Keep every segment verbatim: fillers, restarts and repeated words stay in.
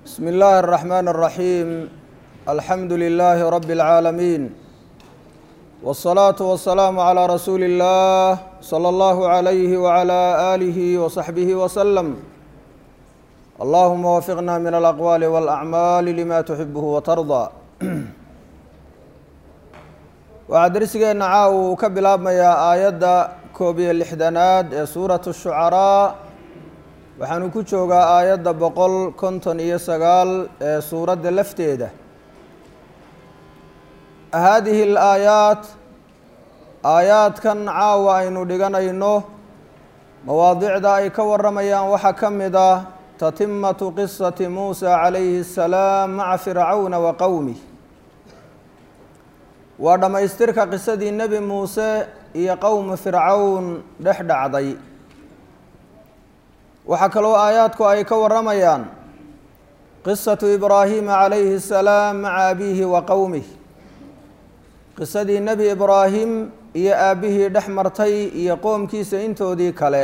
بسم الله الرحمن الرحيم الحمد لله رب العالمين والصلاة والسلام على رسول الله صلى الله عليه وعلى آله وصحبه وسلم اللهم وفقنا من الأقوال والأعمال لما تحبه وترضى وعدرسنا عاو كبلاب ميا آيات كوبي اللحدانات سورة الشعراء waxaanu ku joogaa aayadda boqol konton iyo sagaal ee suuradda lafteeda haadihi alaayaat aayaadkan caawa aynu dhiganayno mawaadicda ay ka warramayaan waxaa ka mid ah tatimatu qisati muusa calayhi assalaam maca fircawna wa qowmih waa dhammaystirka qisadii nebi muuse iyo qowmi fircawn dhex dhacday waxaa kaloo aayaadku ay ka warramayaan qisatu ibraahiima calayhi assalaam maca abiihi wa qowmih qisadii nebi ibraahim iyo aabbihii dhex martay iyo qoomkiisa intoodii kale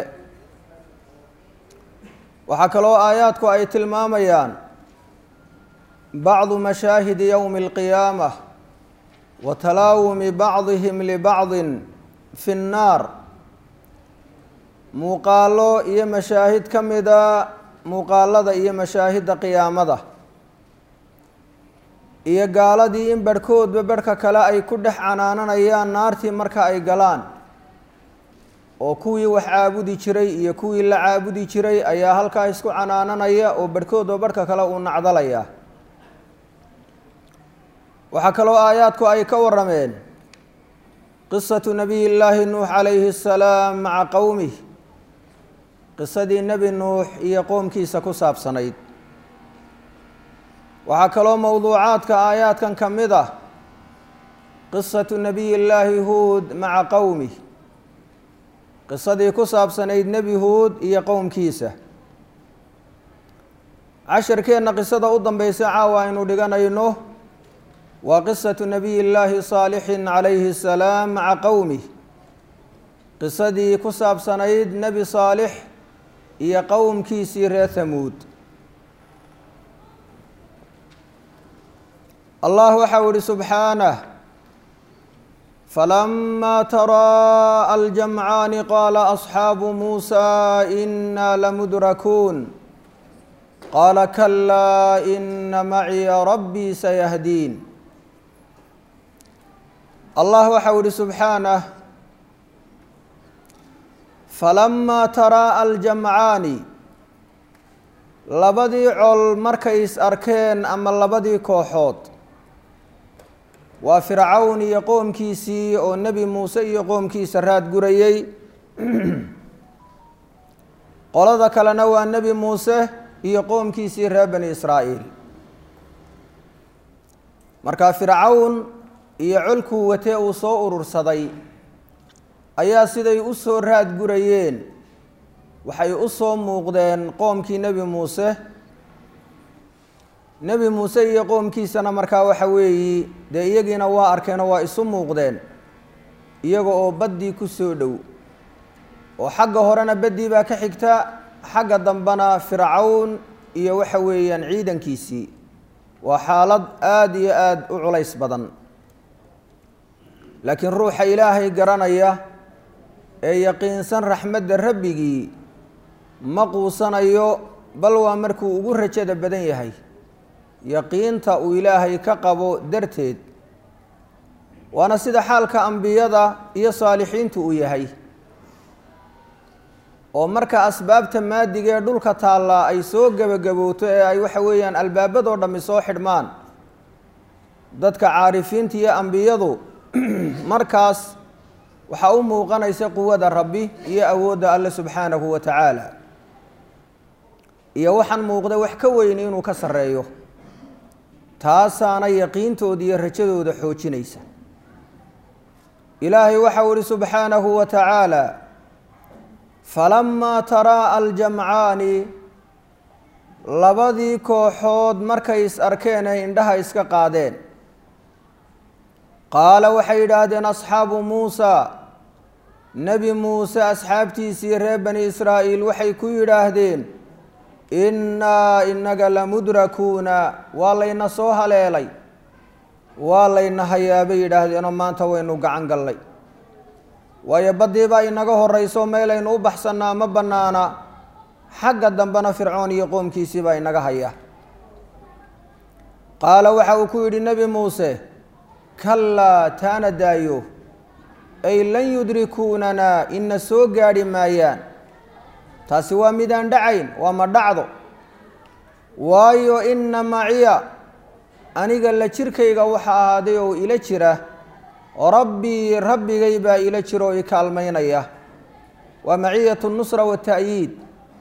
waxaa kaloo aayaadku ay tilmaamayaan bacdu mashaahidi yowmi alqiyaamah wa talaawumi bacdihim libacdin fi nnaar muuqaalo iyo mashaahid ka mida muuqaalada iyo mashaahidda qiyaamada iyo gaaladii in barhkoodba barhka kale ay ku dhex canaananayaan naartii marka ay galaan oo kuwii wax caabudi jiray iyo kuwii la caabudi jiray ayaa halkaa isku canaananaya oo barhkoodba barhka kale uu nacdalaya waxaa kaloo aayaadku ay ka warrameen qisatu nabiy llaahi nuux calayhi assalaam maca qowmih qisadii nebi nuux iyo qoomkiisa ku saabsanayd waxaa kaloo mowduucaadka aayaadkan ka mid ah qisatu nabiy llaahi huud maca qowmih qisadii ku saabsanayd nebi huud iyo qowmkiisa casharkeenna qisada u dambaysa caawa aynu dhiganayno waa qisatu nabiy llaahi saalixin calayhi assalaam maca qowmih qisadii ku saabsanayd nebi saalix iyo qowmkiisii reer hamuud allah waxau ihi subxaanah falamaa taraa aljamcaani qaala asxaabu muusa inaa lamudrakuun qaala kalaa ina maciya rabbii sayahdiin allah waxau ihi subxaanah falamaa taraa aljamcaani labadii col markay is arkeen ama labadii kooxood waa fircawn iyo qoomkiisii oo nebi muuse iyo qoomkiisa raad gurayey qolada kalena waa nebi muuse iyo qoomkiisii reer bani israa'iil markaa fircawn iyo colkuu watee uu soo urursaday ayaa siday u soo raad gurayeen waxay u soo muuqdeen qoomkii nebi muuse nebi muuse iyo qoomkiisana markaa waxa weeyi dee iyagiina waa arkeenoo waa isu muuqdeen iyaga oo baddii ku soo dhow oo xagga horena baddii baa ka xigta xagga dambena fircawn iyo waxa weeyaan ciidankiisii waa xaalad aada iyo aada u culays badan laakiin ruuxa ilaahay garanaya ee yaqiinsan raxmadda rabbigii ma quusanayo bal waa markuu ugu rajada badan yahay yaqiinta uu ilaahay ka qabo darteed waana sida xaalka ambiyada iyo saalixiintu uu yahay oo marka asbaabta maadiga ee dhulka taallaa ay soo gebagabowto ee ay waxa weeyaan albaabadoo dhammi soo xidhmaan dadka caarifiinta iyo ambiyadu markaas waxaa u muuqanaysa quwada rabbi iyo awoodda alle subxaanahu wa tacaala iyo waxaan muuqda wax ka weyn inuu ka sarreeyo taasaana yaqiintooda iyo rajadooda xoojinaysa ilaahay waxau ihi subxaanahu wa tacaala falamaa taraa aljamcaani labadii kooxood markay is arkeen ay indhaha iska qaadeen qaala waxay yidhaahdeen asxaabu muusa nebi muuse asxaabtiisii reer bani israa'iil waxay ku yidhaahdeen innaa inaga lamudrakuuna waa layna soo haleelay waa layna hayaa bay yidhaahdeenoo maanta waynu gacan gallay waayo baddii baa inaga horrayso meelaynu u baxsannaa ma bannaana xagga dambena fircoon iyo qoomkiisii baa inaga haya qaala waxa uu ku yidhi nebi muuse kallaa taana daayo ay lan yudrikuunanaa ina soo gaadhi maayaan taasi waa midaan dhacayn waa ma dhacdo waayo inna maciya aniga la jirkayga waxa ahaaday oo ila jira rabbii rabbigay baa ila jira oo i kaalmaynaya waa maciyatu nusra wata'yiid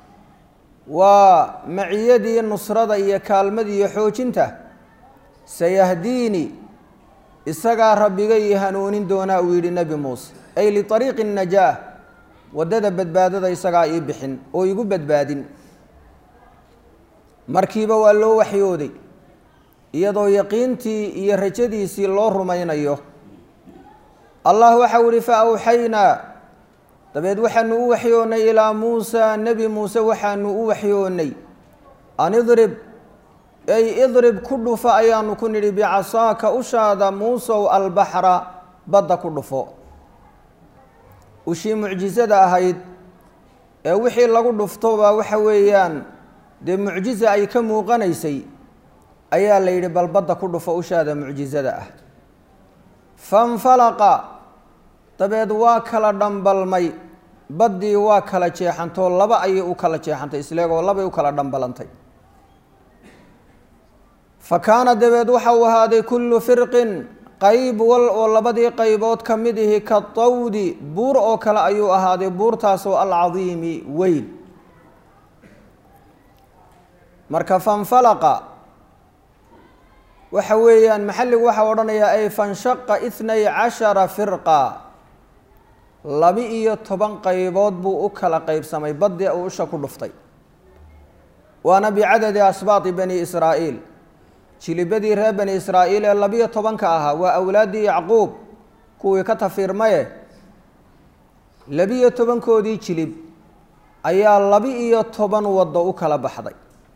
waa maciyadii nusrada iyo kaalmadii iyo xoojinta sayahdiini isagaa rabbigay i hanuunin doonaa uu yidhi nebi muuse ay liariiqi najaah waddada badbaadada isagaa ii bixin oo igu badbaadin markiiba waa loo waxyooday iyadoo yaqiintii iyo rajadiisii loo rumaynayo allah waxau ihi fa awxaynaa dabeed waxaanu u waxyoonnay ilaa muusa nebi muuse waxaanu u waxyoonnay an idrib ay idrib ku dhufa ayaanu ku nidhi bicasaaka ushaada muusow albaxra badda ku dhufo ushii mucjisada ahayd ee wixii lagu dhuftoba waxa weeyaan dee mucjiza ay ka muuqanaysay ayaa la yidhi bal badda ku dhufo ushaada mucjisada ah fanfalaqa dabeed waa kala dhambalmay baddii waa kala jeexantoo laba ayay u kala jeexantay isleegoo labay u kala dhambalantay fa kaana dabeed waxa uu ahaaday kullu firqin qayb wal oo labadii qaybood ka mid ihi ka tawdi buur oo kale ayuu ahaaday buurtaasoo alcadiimi weyn marka fanfalaqa waxa weeyaan maxalligu waxaa odhanayaa ay fanshaqa ithnay cashara firqa laba-iyo toban qaybood buu u kala qaybsamay baddii uu usha ku dhuftay waana bicadadi asbaati bani israa'iil jilibadii reer bani israa'iil ee labiyo tobanka ahaa waa awlaaddii yacquub kuwii ka tafiirmaye labiyo tobankoodii jilib ayaa laba-iyo toban waddo u kala baxday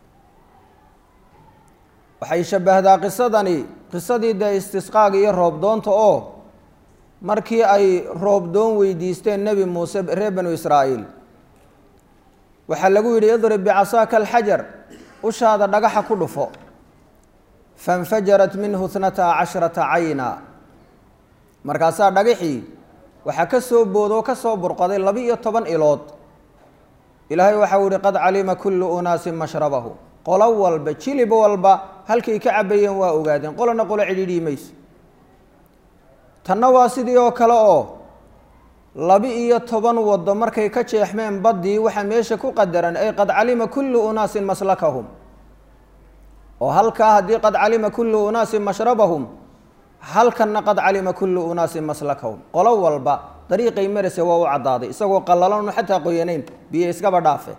waxay shabbahdaa qisadani qisadii dee istisqaaga iyo roobdoonta oo markii ay roobdoon weydiisteen nebi muuse reer banu israa'iil waxaa lagu yidhi idrib bicasaaka alxajar ushaada dhagaxa ku dhufo fainfajarat minhu ithnata casharata cayna markaasaa dhagaxii waxaa ka soo boodoo ka soo burqaday laba-iyo toban ilood ilaahay waxau yihi qad calima kullu unaasin mashrabahu qolo walba jilib walba halkay ka cabayeen waa ogaadeen qolona qolo cidhiidhii mayso tanna waa sidii oo kale oo laba-iyo toban waddo markay ka jeexmeen baddii waxaa meesha ku qadaran ay qad calima kullu unaasin maslakahum oo halkaa haddii qad calima kullu unaasin mashrabahum halkanna qad calima kullu unaasin maslakahum qolo walba dariiqay marase waa u caddaaday isagoo qalalanu xataa qoyanayn biyo iskaba dhaafe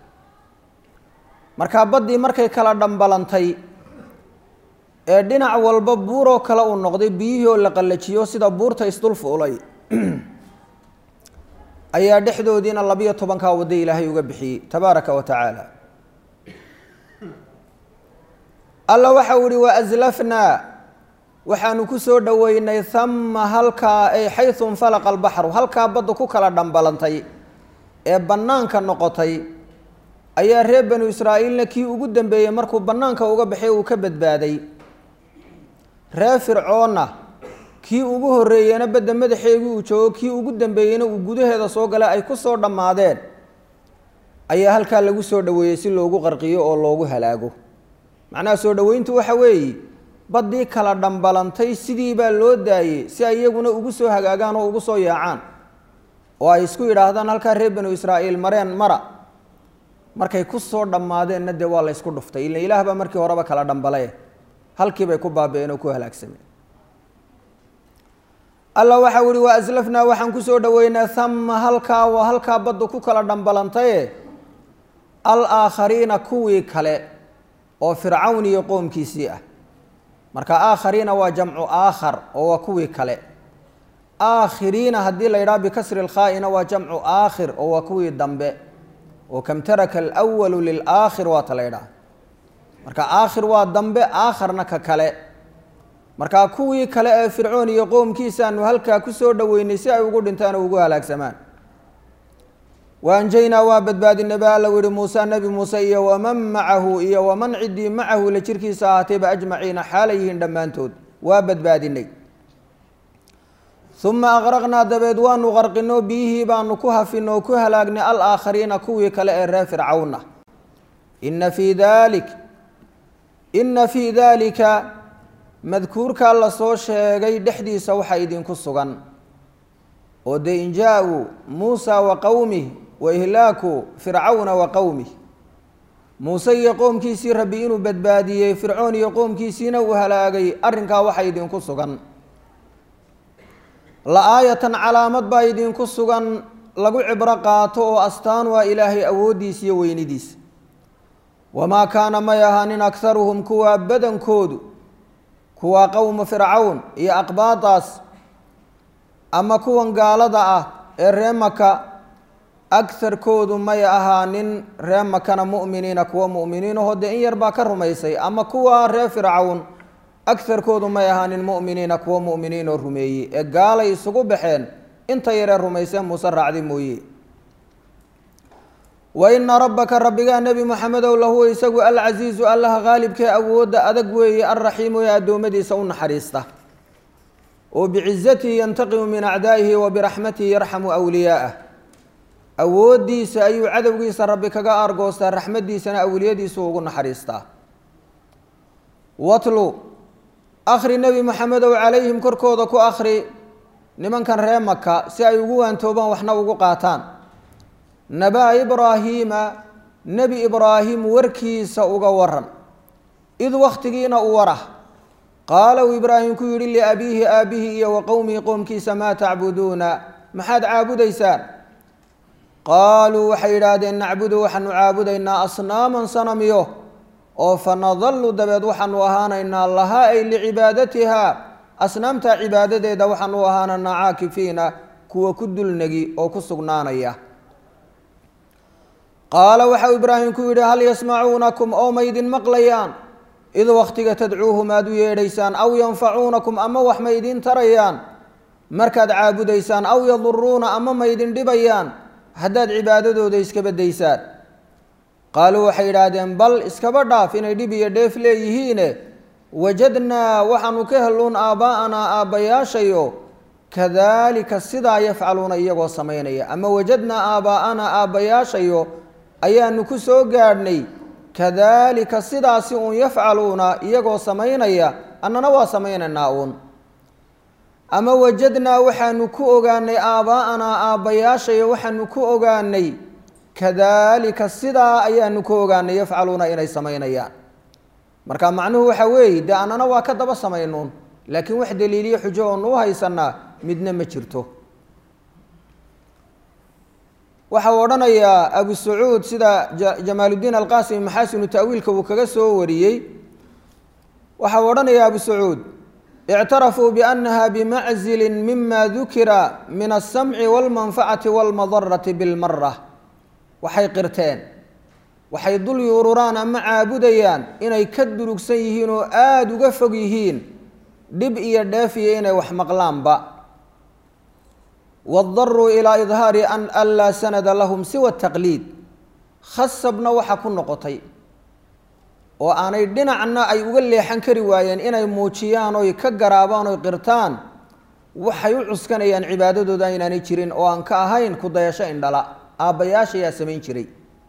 markaa baddii markay kala dhambalantay ee dhinac walba buuroo kale uu noqday biyihii oo la qallajiyo sida buurta isdul fuulay ayaa dhexdoodiina labiyo tobankaa waddo ilaahay uga bixiyey tabaaraka wa tacaala alla waxau ihi wa aslafnaa waxaanu ku soo dhoweynay hama halkaa ay xaysu infalaqa albaxru halkaa badda ku kala dhambalantay ee bannaanka noqotay ayaa reer banu israa'iilna kii ugu dambeeyey markuu bannaanka uga baxay uu ka badbaaday reer fircoonna kii ugu horreeyeyna badda madaxeegii uu joogo kii ugu dambeeyeyna uu gudaheeda soo galay ay ku soo dhammaadeen ayaa halkaa lagu soo dhoweeyey si loogu qarqiyo oo loogu halaago macnaha soo dhoweyntu waxa weeye baddii kala dhambalantay sidii baa loo daayey si ay iyaguna ugu soo hagaagaan oo ugu soo yaacaan oo ay isku yidhaahdaan halkaa reer banu israa'iil mareen mara markay ku soo dhammaadeenna dee waa la ysku dhuftay ila ilaah baa markii horeba kala dhambale halkii bay ku baabi'een oo ku halaagsameen alla waxau ihi wa aslafnaa waxaan ku soo dhoweynaa hama halkaa waa halkaa baddu ku kala dhambalantaye alaakhariina kuwii kale oo fircawn iyo qoomkiisii ah marka aakhariina waa jamcu aakhar oo waa kuwii kale aakhiriina haddii la yidhaha bikasri lkhaa'ina waa jamcu aakhir oo waa kuwii dambe وكم ترك الأول للآخر واتلينا مركا آخر وادنب آخرنا ككلا مركا كوي كلا فرعون يقوم كيسان وهلكا كسور دويني ساعي وقود انتانا وقوها لك سمان وأنجينا وابد بعد النبي الله موسى نبي موسى ومن معه إيا ومن عدي معه لشركي ساعتين أجمعين حاليهن دمانتود وابد بعد النبي ثم أغرقنا دبيدوان وغرقنو به بان كهفنو كهلاقنا الآخرين كوي كلا فرعون إن في ذلك إن في ذلك مذكور كالله صوشي غي دحدي سوحا يدين كسوغان ودين جاءوا موسى وقومه وإهلاك فرعون وقومه موسى يقوم كيسي ربيين بدبادية فرعون يقوم كيسين وهلاقي أرنكا وحا يدين كسوغان لآية علامات با يدين كسوغان لغو عبرقاتو أستان وإلهي أوديس يوينديس وما كان ما يهانين أكثرهم كوا بدن كودو كوا قوم فرعون يا أقباطاس أما كوا قالدا الرمك أكثر كودو ما يهانين رمكنا مؤمنين كوا مؤمنين هود إن يربا كرميسي أما كوا ر فرعون أكثر كودو ما يهانين مؤمنين كوا مؤمنين الرميي قال يسقو بحين انت يرى الرميسين مسرع دي مويي وإن ربك ربك النبي محمد الله يسوي العزيز الله غالب كأود أدقوي الرحيم يا دومدي سون حريسته وبعزته ينتقم من أعدائه وبرحمته يرحم أولياءه أودي سأيو عدوي ربك أرجوس رحمتي سنة أولياء سوق حريسته واتلو آخر النبي محمد وعليهم كركودك آخر لمن كان رمك سأيو أن توبا وإحنا وقاتان نبا إبراهيم نبي إبراهيم وركي سأوغا ورن إذ وقتقين أوره قالوا إبراهيم كيري لأبيه آبيه وقومه قوم كيس ما تعبدون محاد عابد إيسان قالوا حيراد نعبد وحن عابد إنا أصناما صنميه فنظل دبد وحن وهانا إن الله أي لعبادتها أصنامت عبادته دوحن وهانا عاكفين كو كدل نجي أو كسقنانا إياه قال وحو إبراهيم كويري هل يسمعونكم أو ميدين مقليان إذا وقتك تدعوهم أدو يريسان أو ينفعونكم أما وحميدين تريان مركد عابديسان أو يضرون أما ميدين دبيان حداد عبادته ديسك بديسان قالوا وحيرادين بل اسكبردا فين دبي ديف ليهين وجدنا وحن كهلون آباءنا آبياشيو كذلك السدا يفعلون إيقو سميني أما وجدنا آباءنا آبياشيو ayaanu ku soo gaadhnay kadalika sidaasi uun yafcaluuna iyagoo samaynaya annana waa samaynaynaa uun ama wajadnaa waxaanu ku ogaanay aabaa'anaa aabbayaashaya waxaanu ku ogaanay kadalika sidaa ayaanu ku ogaanay yafcaluuna inay samaynayaan marka macnuhu waxa weeye dee annana waa ka daba samaynuun laakiin wax daliiliyo xujo oonu u haysanaa midna ma jirto waxa odhanaya Abu Saud sida Jamaaluddin Al-Qasimi maxaasinu ta'wiilka uu kaga soo wariyay waxa odhanaya Abu Saud i'tarafu bi annaha bima'zil mimma dhukira min as-sam'i wal manfa'ati wal madarrati bil marra waxay qirteen waxay dul yururaan ama caabudayaan inay ka durugsan yihiin oo aad uga fog yihiin dib iyo dhaafiye inay wax maqlaanba والضر إلى إظهار أن ألا سند لهم سوى التقليد خصبنا وحكون نقطي وأنا يدنا عنا أي أقول لي حنك رواية إن يموتيان ويكجرابان ويقرتان وحيعس كان ين عبادة داينا نيشرين وأن كاهين كضياشة إن لا أبياش يا سمين شري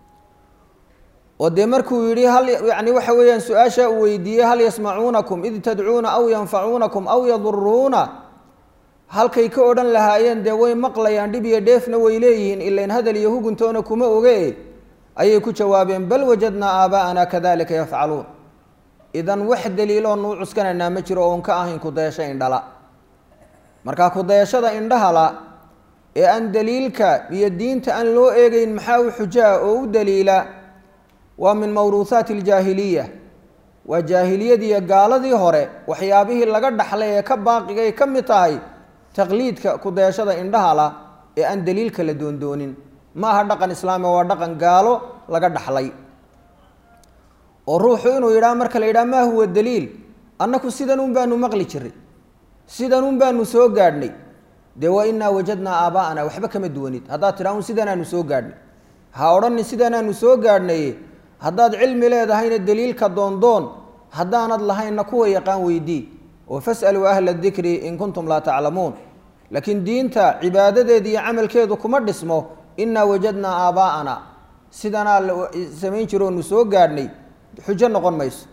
ودمركوا يري هل يعني وحويان سؤاشة ويدي هل يسمعونكم إذ تدعون أو ينفعونكم أو يضرون halkay ka oran lahaayeen de way maqlayaan dib iyo dheefna way leeyihiin ilaa in hadal iyo huguntoona kuma oge ayay ku jawaabeen bal wajadna aabaana kadalika yafcaluun idan wax daliilo nuu cuskanana ma jiro oo ka ahayn ku dayasho indhala marka ku dayashada indhahala ee aan daliilka iyo diinta aan loo eegayn maxaa u xujaa oo u daliila waa min mawruusaat aljaahiliya wa jaahiliyadii gaaladii hore waxyaabihii laga dhaxlay ee ka baaqigay ka mid tahay taqliidka ku dayashada indhahala ee aan daliilka la doondoonin ma aha dhaqan islaami waa dhaqan gaalo laga dhaxlay oo ruuxu inuu yidhaah marka la yidhaha maa huwa daliil annaku sidan un baanu maqli jiray sidan un baanu soo gaadhnay dee wa innaa wajadnaa aabaa'ana waxba kama duwanid haddaad tidhaha un sidanaanu soo gaadhnay ha odhanin sidanaanu soo gaadhnay haddaad cilmi leedahayna daliilka doondoon haddaanad lahaynna kuwa yaqaan weydii oo fas'aluu ahla dikri in kuntum laa taclamuun laakiin diinta cibaadadeeda iyo camalkeedu kuma dhismo innaa wajadnaa aabaa'ana sidanaa la samayn jiro onu soo gaadhnay xujo noqon mayso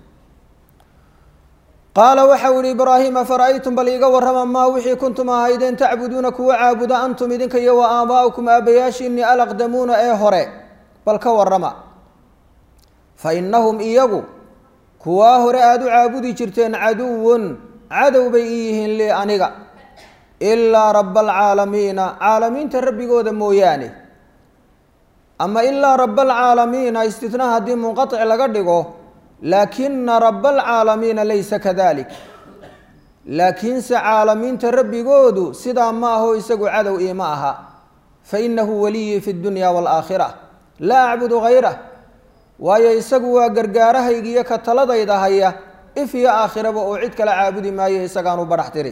qaala waxau ihi ibraahim afara'aytum bal iiga warrama maa wixii kuntum ahaydeen tacbuduuna kuwa caabuda antum idinka iyo wa aabaa'ukum aabbayaashiinii alaqdamuuna ee hore bal ka warrama fa innahum iyagu kuwaa hore aada u caabudi jirteen caduwun cadow bay ii yihiin lii aniga ilaa raba alcaalamiina caalamiinta rabbigooda mooyaane ama ilaa raba alcaalamiina istitnaa haddii munqatic laga dhigo laakina raba alcaalamiina laysa kadalik laakiinse caalamiinta rabbigoodu sidaa ma aho isagu cadow iima aha fainahu waliyii fi dunya waalaakhira laa acbudu gayrah waayo isagu waa gargaarahaygiiyo ka taladayda haya if iyo aakhiraba oo cid kala caabudi maayo isagaanu badhax tiri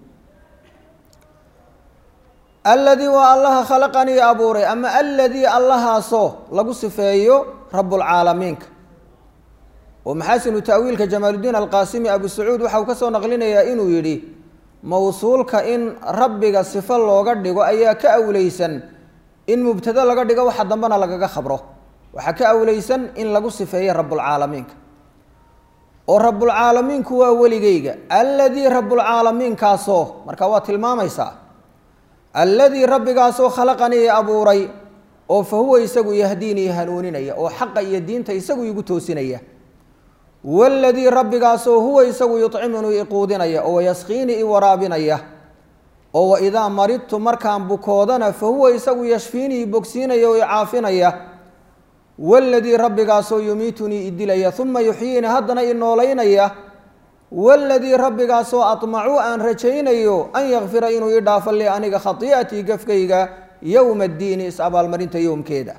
alladii waa allaha khalaqanii abuuray ama alladii allahaasoo lagu sifeeyo rabbulcaalamiinka oo maxaasinu ta'wiilka jamaaludiin alqaasimi abu sacuud waxa uu ka soo naqlinayaa inuu yidhi mawsuulka in rabbiga sifo looga dhigo ayaa ka awleysan in mubtado laga dhigo waxa dambena lagaga khabro waxaa ka awleysan in lagu sifeeyo rabbulcaalamiinka oo rabbulcaalamiinku waa weligeyga alladii rabbulcaalamiinkaasoo marka waa tilmaamaysaa alladii rabbigaasoo khalaqanii abuuray oo fa huwa isagu yahdiinii hanuuninaya oo xaqa iyo diinta isagu igu toosinaya waladii rabbigaasoo huwa isagu yuطcimunii iquudinaya oo yaskiinii i waraabinaya oo waidaa maridtu markaan bukoodana fa huwa isagu yashfiinii i bogsiinaya oo i caafinaya waladii rabbigaasoo yumiitunii idilaya uma yuxyiini haddana i noolaynaya waladii rabbigaasoo aطmacu aan rajaynayo an yakfira inuu ii dhaafo li aniga khatii'atii gafkayga yowma addiini is-abaalmarinta yowmkeeda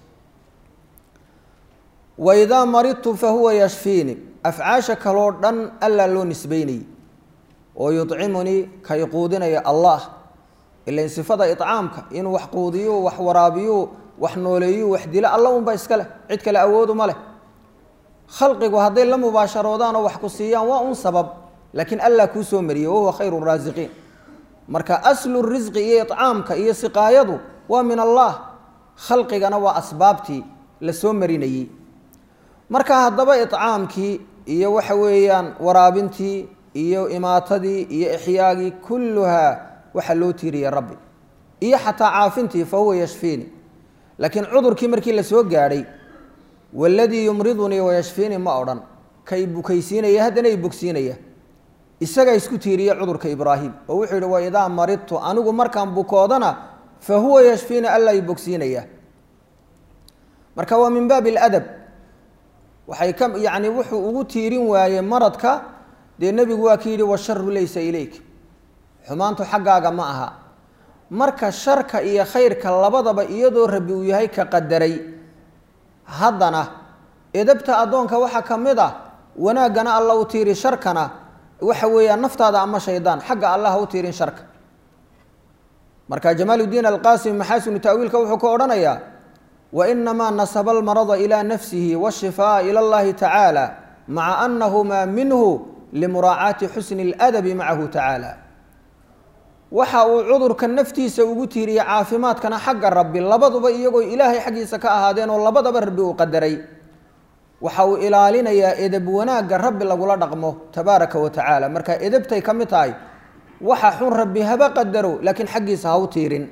waidaa maridtu fa huwa yashfiini afcaasha kaloo dhan allaa loo nisbeynayay oo yuطcimunii ka iquudinaya allah ilain sifada iطcaamka inuu wax quudiyo wax waraabiyo wax nooleeyo wax dilo alla unba iska leh cid kale awooduma leh khalqigu hadday la mubaasharoodaan oo wax ku siiyaan waa un sabab laakiin allah kuu soo mariyey wahuwa khayru raasiqiin marka aslu risqi iyo iطcaamka iyo siqaayadu waa min allah khalqigana waa asbaabtii la soo marinayey marka haddaba iطcaamkii iyo waxa weeyaan waraabintii iyo imaatadii iyo ixyaagii kulluhaa waxa loo tiiriyey rabbi iyo xataa caafintii fa huwa yashfiini laakiin cudurkii markii la soo gaadhay waladii yumridunii wayashfiini ma odhan kay bukaysiinaya haddana i bogsiinaya isagaa isku tiiriye cudurka ibraahim oo wuxuu yihi wa idaa maridtu anigu markaan bukoodana fa huwa yashfiini alla i bogsiinaya marka waa min baabi aladab waxay ka yacni wuxuu ugu tiirin waayey maradka dee nebigu waa ki yidhi washaru laysa ilayk xumaantu xaggaaga ma aha marka sharka iyo khayrka labadaba iyadoo rabbi uu yahay ka qadaray haddana edabta addoonka waxaa ka mid ah wanaaggana alla u tiiri sharkana waxa weeyaan naftaada ama shaydaan xagga allah ha u tiirin sharka marka jamaaludiin alqaasimi maxaasinu ta'wiilka wuxuu ka odhanayaa wainamaa nasaba almarada ilaa nafsihi washifaa'a ila allahi tacaala maca annahumaa minhu limuraacaati xusni aladabi macahu tacaala waxa uu cudurka naftiisa ugu tiiriyey caafimaadkana xagga rabbi labaduba iyagoo ilaahay xaggiisa ka ahaadeen oo labadaba rabbi uu qadaray waxa uu ilaalinayaa edeb wanaagga rabbi lagula dhaqmo tabaaraka wa tacaala marka edebtay ka mid tahay waxa xun rabbi haba qadaro laakiin xaggiisa ha u tiirin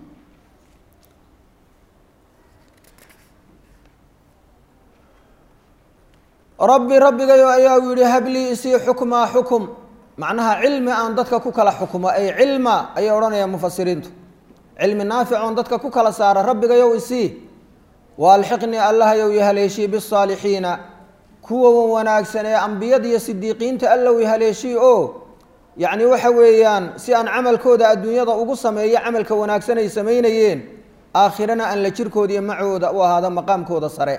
rabbi rabbigayo ayaa u yihi hablii isii xukmaa xukum macnaha cilmi aan dadka ku kala xukumo ay cilma ayay odhanayaan mufasiriintu cilmi naafic oon dadka ku kala saara rabbigayow isii waalxiqnii allahayow ihaleeshii bisaalixiina kuwa wanaagsan ee ambiyada iyo sidiiqiinta allow ihaleeshii oo yacni waxa weeyaan si aan camalkooda adduunyada ugu sameeyo camalka wanaagsan ay samaynayeen aakhirana aan la jirkoodiiyo macooda u ahaado maqaamkooda sare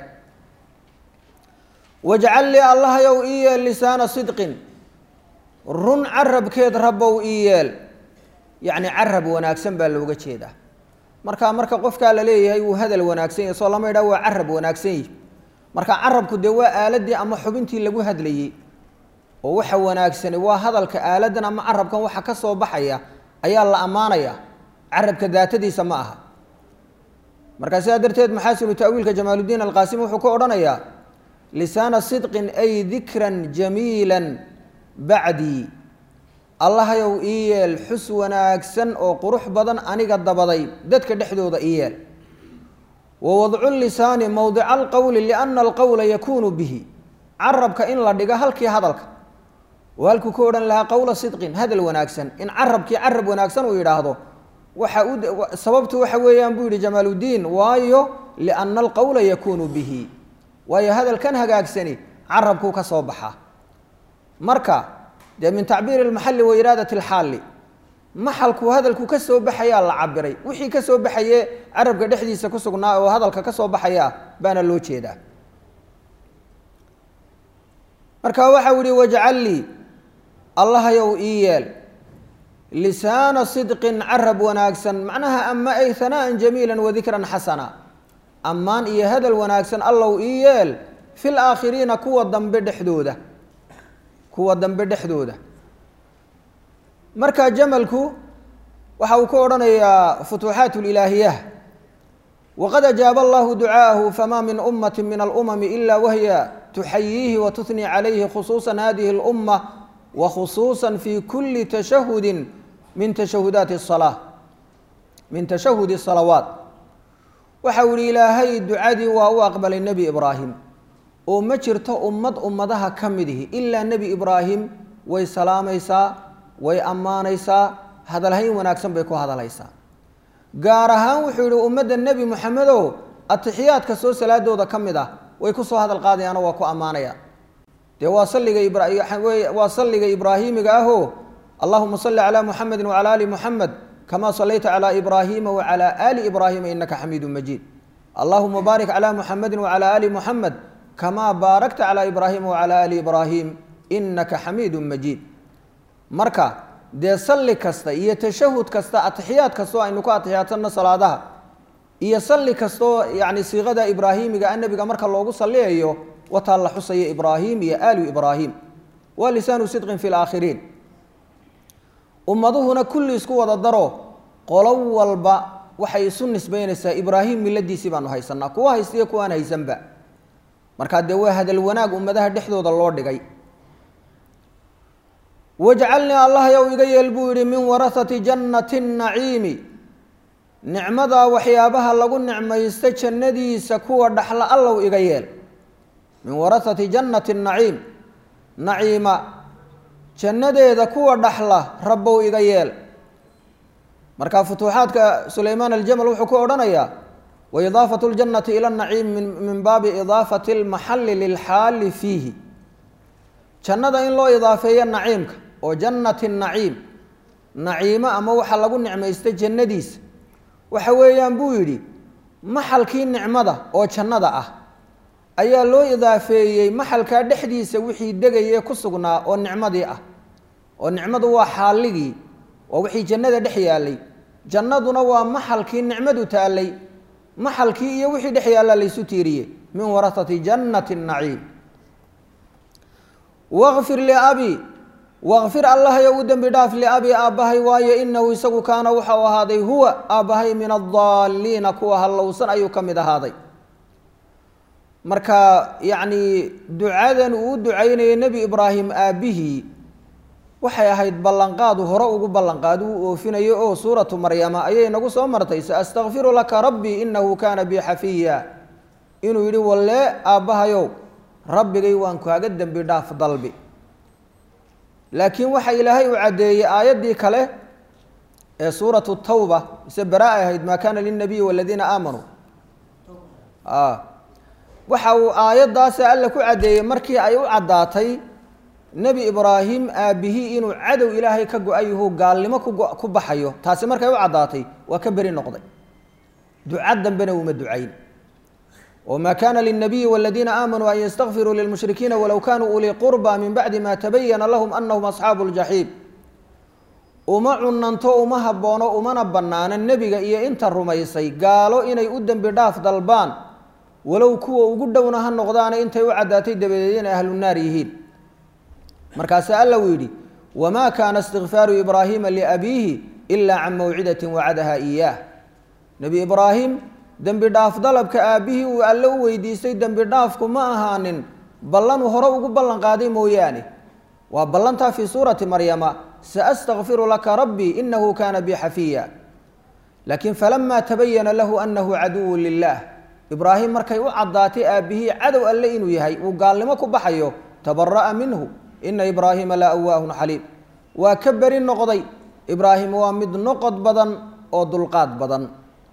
wajcal lii allahayow ii yeel lisaana sidqin run carabkeed rabbow ii yeel yacni carab wanaagsan baa looga jeedaa marka marka qofkaa la leeyahay wuu hadal wanaagsan yahay soo lama yidhaha waa carab wanaagsan yihi marka carabku dee waa aaladii ama xubintii lagu hadlayey oo waxa wanaagsani waa hadalka aaladan ama carabkan waxa ka soo baxaya ayaa la ammaanaya carabka daatadiisa ma aha marka sidaa darteed maxaasinu ta'wiilka jamaaludiin alqaasimi wuxuu ka odhanayaa lisaana sidqin ay dikran jamiilan bacdii allahayow ii yeel xus wanaagsan oo qurux badan aniga dabaday dadka dhexdooda ii yeel wawadcu lisaani mowdica alqowli liana alqowla yakuunu bihi carabka in la dhigo halkii hadalka oo halkuu ka odhan lahaa qowla sidqin hadal wanaagsan in carabkii carab wanaagsan uu yidhaahdo waxa u sababtu waxa weeyaan buu yihi jamaaludiin waayo liana alqowla yakuunu bihi waayo hadalkan hagaagsani carabkuu ka soo baxaa marka dee min tacbiiri lmaxalli wa iraadati alxaali maxalkuu hadalku ka soo baxayaa la cabiray wixii ka soo baxaye carabka dhexdiisa ku sugnaa oo hadalka ka soo baxaya baana loo jeedaa marka waxau yihi wajcal lii allahayow ii yeel lisaana sidqin carab wanaagsan macnaha ama ay hanaa'an jamiila wadikran xasana ammaan iyo hadal wanaagsan allow ii yeel fi laakhiriina kuwa dambe dhexdooda kuwa dambe dhexdooda marka jamalku waxa uu ka odhanayaa futuuxaat اlilaahiyah waqad ajaaba allahu ducaaءahu fama min ummati min alumami ila wahiya tuxayiihi watuhnii calayhi khusuusa hadihi اlumma wakhusuusa fi kuli tashahudi min tashahudaati الsalaa min tashahudi الsalawaat waxa uu yihi ilaahay ducadii waa u aqbalay nebi ibraahim oo ma jirto ummad ummadaha ka midihi ilaa nebi ibraahim way salaamaysaa way ammaanaysaa hadalhayn wanaagsan bay ku hadaleysaa gaar ahaan wuxuu yihi ummadda nebi moxamedow atixiyaadka soo salaadooda ka mid ah way ku soo hadal qaadayaano waa ku ammaanayaan dee waa salliga ibra waa salliga ibraahiimiga ahoo allahuma salli calaa muxamedi wacala ali muxamed kama sallayta calaa ibraahiima wacala ali ibraahiima inaka xamiidu majiid allahuma baarik calaa muxamedi wacala ali muxamed kama baarakta calaa ibraahiima wacala ali ibraahim inaka xamiidu majiid marka dee salli kasta iyo tashahud kasta atixiyaad kastoo aynu ku atixiyaadsano salaadaha iyo salli kastoo yani siiqada ibraahiimiga a nebiga marka loogu salliyayo wataa la xusaya ibraahim iyo aalu ibraahim waa lisaanu sidqin fi laakhiriin ummaduhuna kulli isku wada daro qolo walba waxay isu nisbeynaysaa ibraahim miladiisii baanu haysanaa kuwa haystiyo kuwaan haysanba markaa dee waa hadal wanaag ummadaha dhexdooda loo dhigay wajcalnii allahyow iga yeel buu yihi min warahati jannati naciimi nicmadaa waxyaabaha lagu nicmaysta jannadiisa kuwa dhaxla allow iga yeel min warahati jannati naciim naciima jannadeeda kuwa dhaxla rabbow iga yeel markaa futuuxaadka sulaymaan aljamal wuxuu ku odhanayaa waidaafatu ljannati ila naciim min baabi idaafati lmaxalli lilxaali fiihi jannada in loo idaafeeyo naciimka oo jannati naciim naciimo ama waxa lagu nicmaysta jannadiisa waxa weeyaan buu yidhi maxalkii nicmada oo jannada ah ayaa loo idaafeeyey maxalkaa dhexdiisa wixii degayee ku sugnaa oo nicmadii ah oo nicmadu waa xaaligii waa wixii jannada dhex yaalay jannaduna waa maxalkii nicmadu taallay maxalkii iyo wixii dhex yaalla laysu tiiriyey min warahati jannati naciim waqfir liabi waqfir allahyow u dembi dhaaf liabi aabbahay waayo inahu isagu kaana waxau ahaaday huwa aabbahay min addaaliina kuwa hallowsan ayuu ka mid ahaaday marka yacni ducadan uu u ducaynayay nebi ibraahim aabbihii waxay ahayd ballanqaadu hore ugu ballanqaad uu oofinayo oo suuratu maryama ayay nagu soo martay saastakfiru laka rabbii inahu kaana bi xafiya inuu yidhi wallee aabbahayow rabbigay waan kaaga dembi dhaaf dalbi laakiin waxa ilaahay u caddeeyey aayaddii kale ee suuratu tawba mise baraa ay ahayd maa kaana lilnabiyi waladiina aamanuu waxa uu aayaddaasi alle ku caddeeyey markii ay u caddaatay nebi ibraahim aabbihii inuu cadow ilaahay ka go-ayuhu gaalnimo ku baxayo taasi markay u caddaatay waa ka beri noqday دعاء بنا وما دعين وما كان للنبي والذين آمنوا أن يستغفروا للمشركين ولو كانوا أولي قربى من بعد ما تبين لهم أنهم أصحاب الجحيم وما عننتو وما هبونو وما نبنان النبي إيا انت الرميسي قالوا إني أدن بداف دلبان ولو كوا وقدونا هالنقضان انت وعداتي دبدين أهل النار يهين مركز سأل ويدي وما كان استغفار إبراهيم لأبيه إلا عن موعدة وعدها إياه نبي إبراهيم دنب داف دلب كأبيه وقالوا ويديسي دنب دافكم ما أهانن بلن وهرو بلن قادم وياني وبلنتها في سورة مريم سأستغفر لك ربي إنه كان بي حفيا لكن فلما تبين له أنه عدو لله إبراهيم مركي وعضاتي أبيه عدو اللين ويهي وقال لماكو بحيو تبرأ منه إن إبراهيم لا أواه حليم وكبر النقضي إبراهيم وامد نقض بدن أو دلقات بدن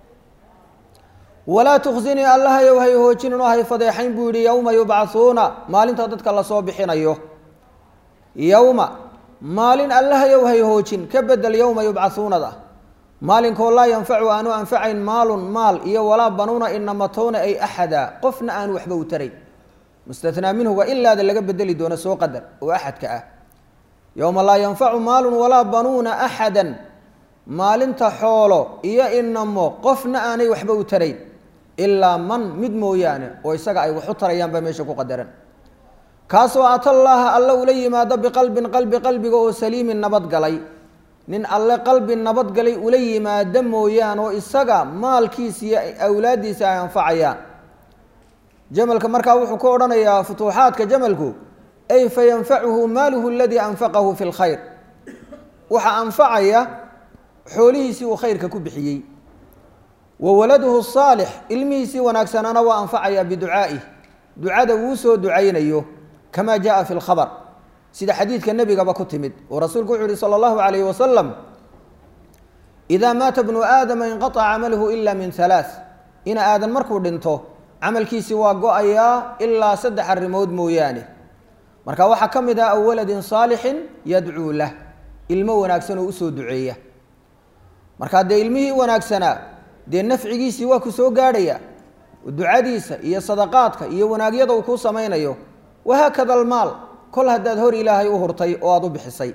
ولا تخزني الله يوهي هوشين وهي فضيحين بوري يوم يبعثون مالين تددك الله صوبحين أيوه يوم مالين الله يوهي هوشين كبد اليوم يبعثون ذا مالين كولا ينفع أنو أنفع مال مال إيا ولا بنون إنما تون أي أحدا قفنا أن وحبه تري مستثنى منه وإلا ذا اللي بدل دون سوء قدر وأحد كأه يوم لا ينفع مال ولا بنون أحدا مال تحوله إيا إنما قفنا أن وحبه تري إلا من مدمو يعني ويسقع وحط ريان بمشكو قدرا كاسو أتى الله الله ولي ما دب قلب قلب قلب سليم النبض قلي نين الله قلب النبض قلي ولي ما دمو يعني ويسقع مال كيسي أولادي سينفعيان جملك مركا وحكورنا يا فتوحات كجملك أي فينفعه ماله الذي أنفقه في الخير وحا أنفعي حوليه سوى خير ككبحيي وولده الصالح الميسي وناكسنانا وأنفعي بدعائه دعاء ووسو دعين أيوه كما جاء في الخبر سيد حديث كالنبي قبل كتمد ورسول صلى الله عليه وسلم إذا مات ابن آدم انقطع عمله إلا من ثلاث إن آدم مركو دنتو عمل كيسي واقو أيا إلا سدح الرمود موياني مركا وحا كمدا أو ولد صالح يدعو له ilmo wanaagsan oo u soo duceeya marka de ilmihi wanaagsana de nafcigiisi waa ku soo gaadhaya ducadiisa iyo sadaqaadka iyo wanaagyada uu ku sameeynayo waha kadal maal kol hadaad hor ilaahay u hurtay oo aad u bixisay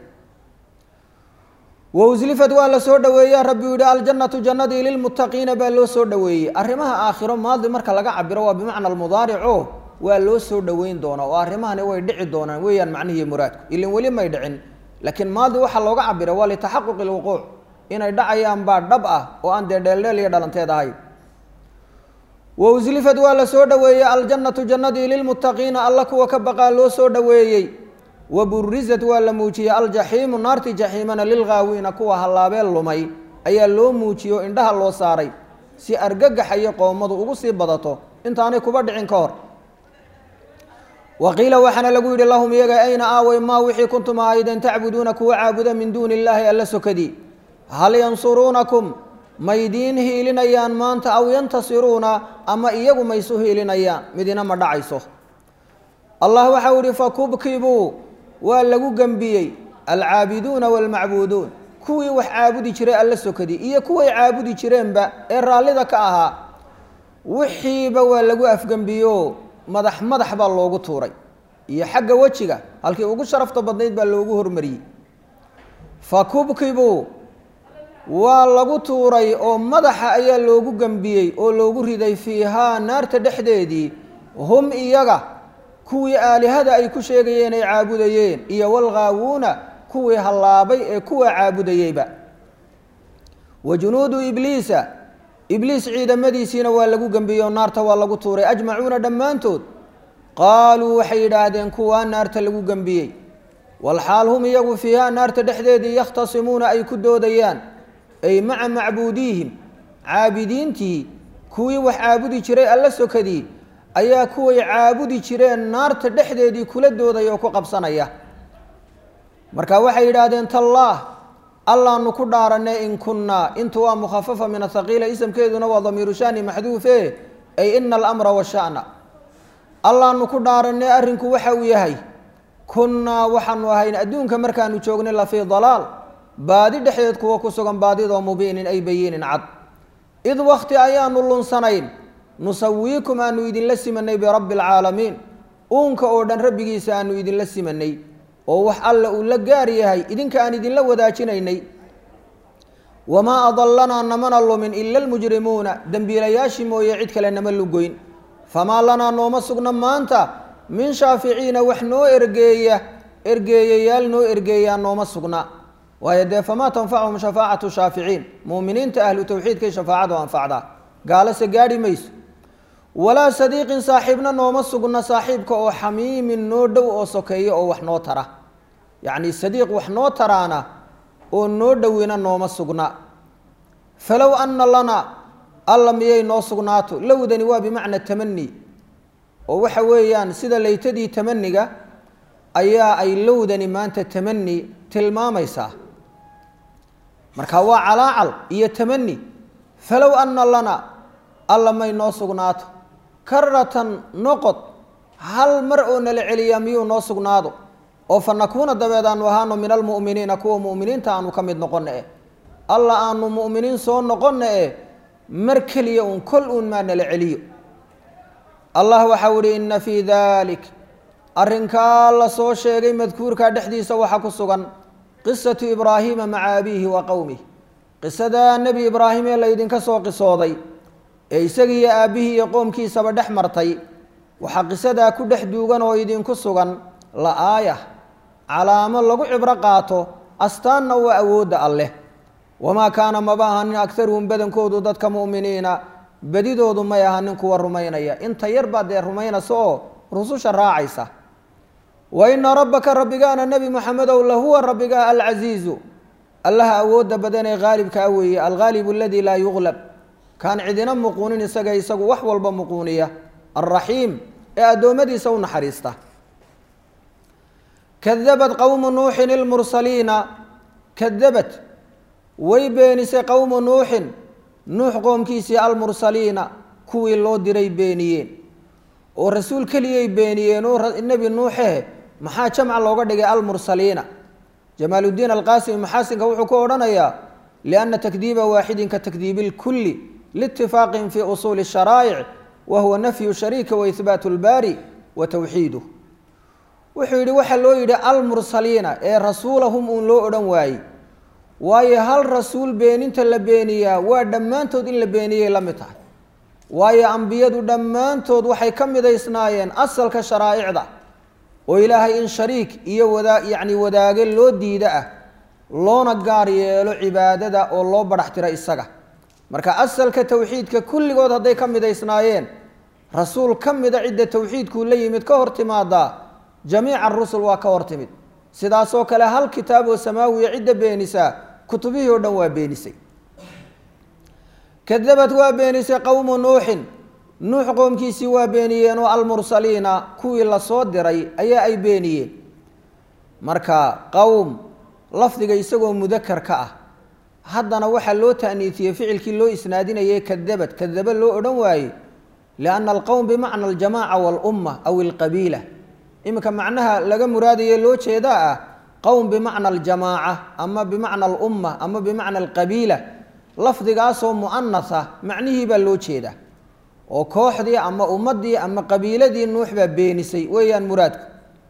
ووزلفت ولا سو دweeya rabbi uu al jannatu jannati lil muttaqiina ba loo soo dhaweeyay arimaha aakhiro maadi marka laga cabiro waa bimaana al mudaari'u waa loo soo dhaweyn doona oo arimahan way dhici doonaan weeyaan macnaheeyo muraadku ilaa wali may dhicin laakiin maadi waxa looga cabiro waa li taxaqquq al wuquu' inay dhacayaan ba dhab ah oo aan deeldeel iyo dhalanteedahay ووزلفت ولا سو dhaweeya al jannatu jannati lil muttaqiina alla kuwa ka baqa loo soo dhaweeyay وبرزت ولا موجيه الجحيم نار جحيمنا للغاوين كوا هلابيل لمي ايا لو موجيو اندها لو ساري سي ارغغخاي قومدو ugu sii badato intaanay kuba dhicin ka hor وقيل وحنا لغو يدي اللهم يغا اين اوي ما وحي كنتم ايدن تعبدون كوا عابد من دون الله الا سكدي هل ينصرونكم ميدين هيلنيان مانت او ينتصرون اما ايغو ميسو هيلنيان مدينه ما دحايسو الله وحوري فكبكبوا ولغو غنبيي العابدون والمعبودون كوي wax caabudi jiray alla sokadi iyo kuway caabudi jireenba ee raalida ka aha wixiiba waa lagu afgambiyo madax madax baa loogu tuuray iyo xagga wajiga halkii ugu sharafta badneed baa loogu hormariyay fakubkibu waa lagu tuuray oo madaxa ayaa loogu gambiyay oo loogu riday fiiha naarta dhexdeedii hum iyaga kuwii aalihada ay ku sheegayeen ay caabudayeen iyo walghaawuna kuwii halaabay ee kuwa caabudayayba wajunuudu ibliisa ibliis ciidamadiisina waa lagu gambiyo naarta waa lagu tuuray ajmacuuna dhammaantood qaaluu waxay yidhaahdeen kuwa naarta lagu gambiyey walxaal hum iyagu fiiha naarta dhexdeedii yakhtasimuuna ay ku doodayaan ay maca macbuudiihim caabidiintii kuwii wax caabudi jiray alla sokadii ayaa kuway caabudi jireen naarta dhexdeedii kula dooday oo ku qabsanaya marka waxay yiraahdeen tallaah allah nu ku dhaaranay in kunna intu waa mukhaffafa min athqila ismkeeduna waa dhamiru shani mahdhuufe ay inna al-amra wa sha'na allah nu ku dhaaranay arinku waxa uu yahay kunna waxanu ahayn adduunka markaanu joognay la fi dalaal baadi dhexdeed kuwa ku sugan baadida mubiinin ay bayinin cad id waqti ayaanu lunsanayn nusawiikum aanu idinla simanay birabbi alcaalamiin uunka oo dhan rabbigiisa aanu idinla simanay oo wax alla uu la gaar yahay idinka aan idinla wadaajinaynay wamaa adallanaa namana lumin ila almujrimuuna dembiilayaashii mooye cid kale nama lugoyn famaa lanaa nooma sugna maanta min shaaficiina wax noo ergeeya ergeeyayaal noo ergeeyaa nooma sugna waayo dee famaa tanfachum shafaacatu shaaficiin muuminiinta ahlu tawxiidkay shafaacadu anfacdaa gaalase gaadhi mayso walaa sadiiqin saaxiibna nooma sugna saaxiibka oo xamiimin noo dhow oo sokeeya oo wax noo tara yacni sadiiq wax noo taraana oo noo dhowina nooma sugna falow anna lana alla miyay noo sugnaato lowdani waa bimacna tamani oo waxa weeyaan sida laytadii tamaniga ayaa ay lowdani maanta tamani tilmaamaysaa marka waa calaacal iyo tamani falow anna lana alla may noo sugnaato karatan noqod hal mar oo nala celiyaa miyuu noo sugnaado oo fa nakuuna dabeed aanu ahaano min almu'miniina kuwa mu'miniinta aanu ka mid noqonna eh alla aanu mu'miniin soo noqonna eh mar keliya uun kol uun maa nala celiyo allah waxau ihi inna fii dalik arrinkaa la soo sheegay madkuurkaa dhexdiisa waxa ku sugan qisatu ibraahiima maca abiihi wa qowmih qisadaa nebi ibraahim ee laydinka soo qisooday ee isagii iyo aabbihii iyo qoomkiisaba dhex martay waxaa qisadaa ku dhex duugan oo idinku sugan la aaya calaamo lagu cibro qaato astaanna waa awoodda alleh wamaa kaana maba ahanin agaruhum badankoodu dadka mu'miniina badidoodu may ahanin kuwa rumaynaya inta yar baa dee rumaynaysa oo rususha raacaysa wa ina rabbaka rabbigaana nebi moxamedow lahuwa rabbigaa alcasiizu allaha awoodda badan ee haalibkaa weeye alghaalibu aladii laa yuglab kaan cidina muquunin isaga isagu wax walba muquuniya alraxiim ee addoommadiisa u naxariista kadabat qowmu nuuxin ilmursaliina kadabat way beenisay qowmu nuuxin nuux qoomkiisii almursaliina kuwii loo diray beeniyeen oo rasuul keliyay beeniyeen oo nebi nuuxehe maxaa jamca looga dhigay almursaliina jamaaluddiin alqaasimi maxaasinka wuxuu ku odhanayaa lianna takdiiba waaxidin ka takdiibi lkulli liitifaaqihim fii usuuli الsharaa'ic wa huwa nafyu shariika wa ihbaatu اlbaari wa tawxiiduh wuxuu yidhi waxaa loo yidhi almursaliina ee rasuulahum uun loo odhan waayey waayo hal rasuul beeninta la beeniyaa waa dhammaantood in la beeniyey la mid tahay waayo ambiyadu dhammaantood waxay ka midaysnaayeen asalka sharaa'icda oo ilaahay in shariik iyo wadaa yacni wadaage loo diida ah loona gaar yeelo cibaadada oo loo badhax tiro isaga marka asalka tawxiidka kulligood hadday ka midaysnaayeen rasuul ka mida cidda tawxiidkuu la yimid ka hor timaadaa jamiica arusul waa ka hor timid sidaasoo kale hal kitaab oo samaawiya cidda beenisaa kutubihii oo dhan waa beenisay kadabad waa beenisay qowmu nuuxin nuux qoomkiisii waa beeniyeen oo almursaliina kuwii lasoo diray ayaa ay beeniyeen marka qowm lafdiga isagoo mudakar ka ah haddana waxaa loo ta'niisiyey ficilkii loo isnaadinayay kadabad kadaba loo odhan waaye lianna alqowm bimacna aljamaaca waalumma aw alqabiila iminka macnaha laga muraadaye loo jeedaa ah qowm bimacna aljamaaca ama bimacna alumma ama bimacna alqabiila lafdigaasoo mu'anasa macnihii baa loo jeedaa oo kooxdii ama ummaddii ama qabiiladii nuux baa beenisay weeyaan muraadku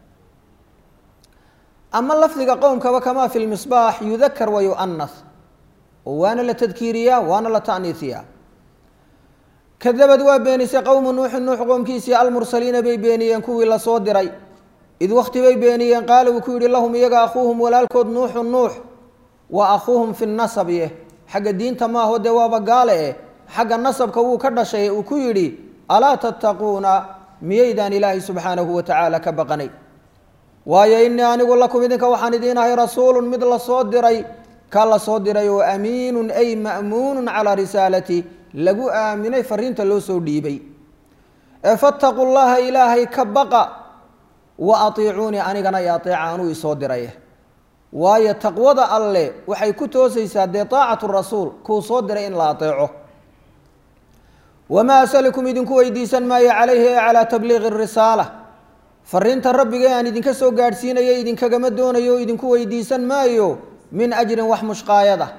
ama lafdiga qowmkaba kamaa fi lmisbaax yudakar wa yu'anas oo waana la tadkiiriyaa waana la ta'niisiyaa kadabad waa beenisay qowmu nuuxin nuux qoomkiisii almursaliina bay beeniyeen kuwii lasoo diray id wakti bay beeniyeen qaala wuu ku yidhi lahum iyaga akhuuhum walaalkood nuuxu nuux wa akhuuhum fi nasabi eh xagga diinta maaho dee waaba gaale eh xagga nasabka wuu ka dhashay uu ku yidhi alaa tattaquuna miyaydaan ilaahay subxaanahu wa tacaala ka baqanay waayo innii anigu lakum idinka waxaan idiin ahay rasuulun mid lasoo diray ka lasoo diray oo amiinun ay ma'muunun calaa risaalati lagu aaminay fariinta loo soo dhiibay ee fattaqu llaha ilaahay ka baqa wa atiicuunii anigana i ateeca anuu isoo diray waayo taqwada alle waxay ku toosaysaa dee taacatu rasuul kuu soo diray in la ateeco wamaa asalukum idinku weydiisan maayo calayhi ee calaa tabliiqi risaala fariinta rabbiga aan idinka soo gaadhsiinaya idinkagama doonayo o idinku weydiisan maayo min ajrin wax mushqaayada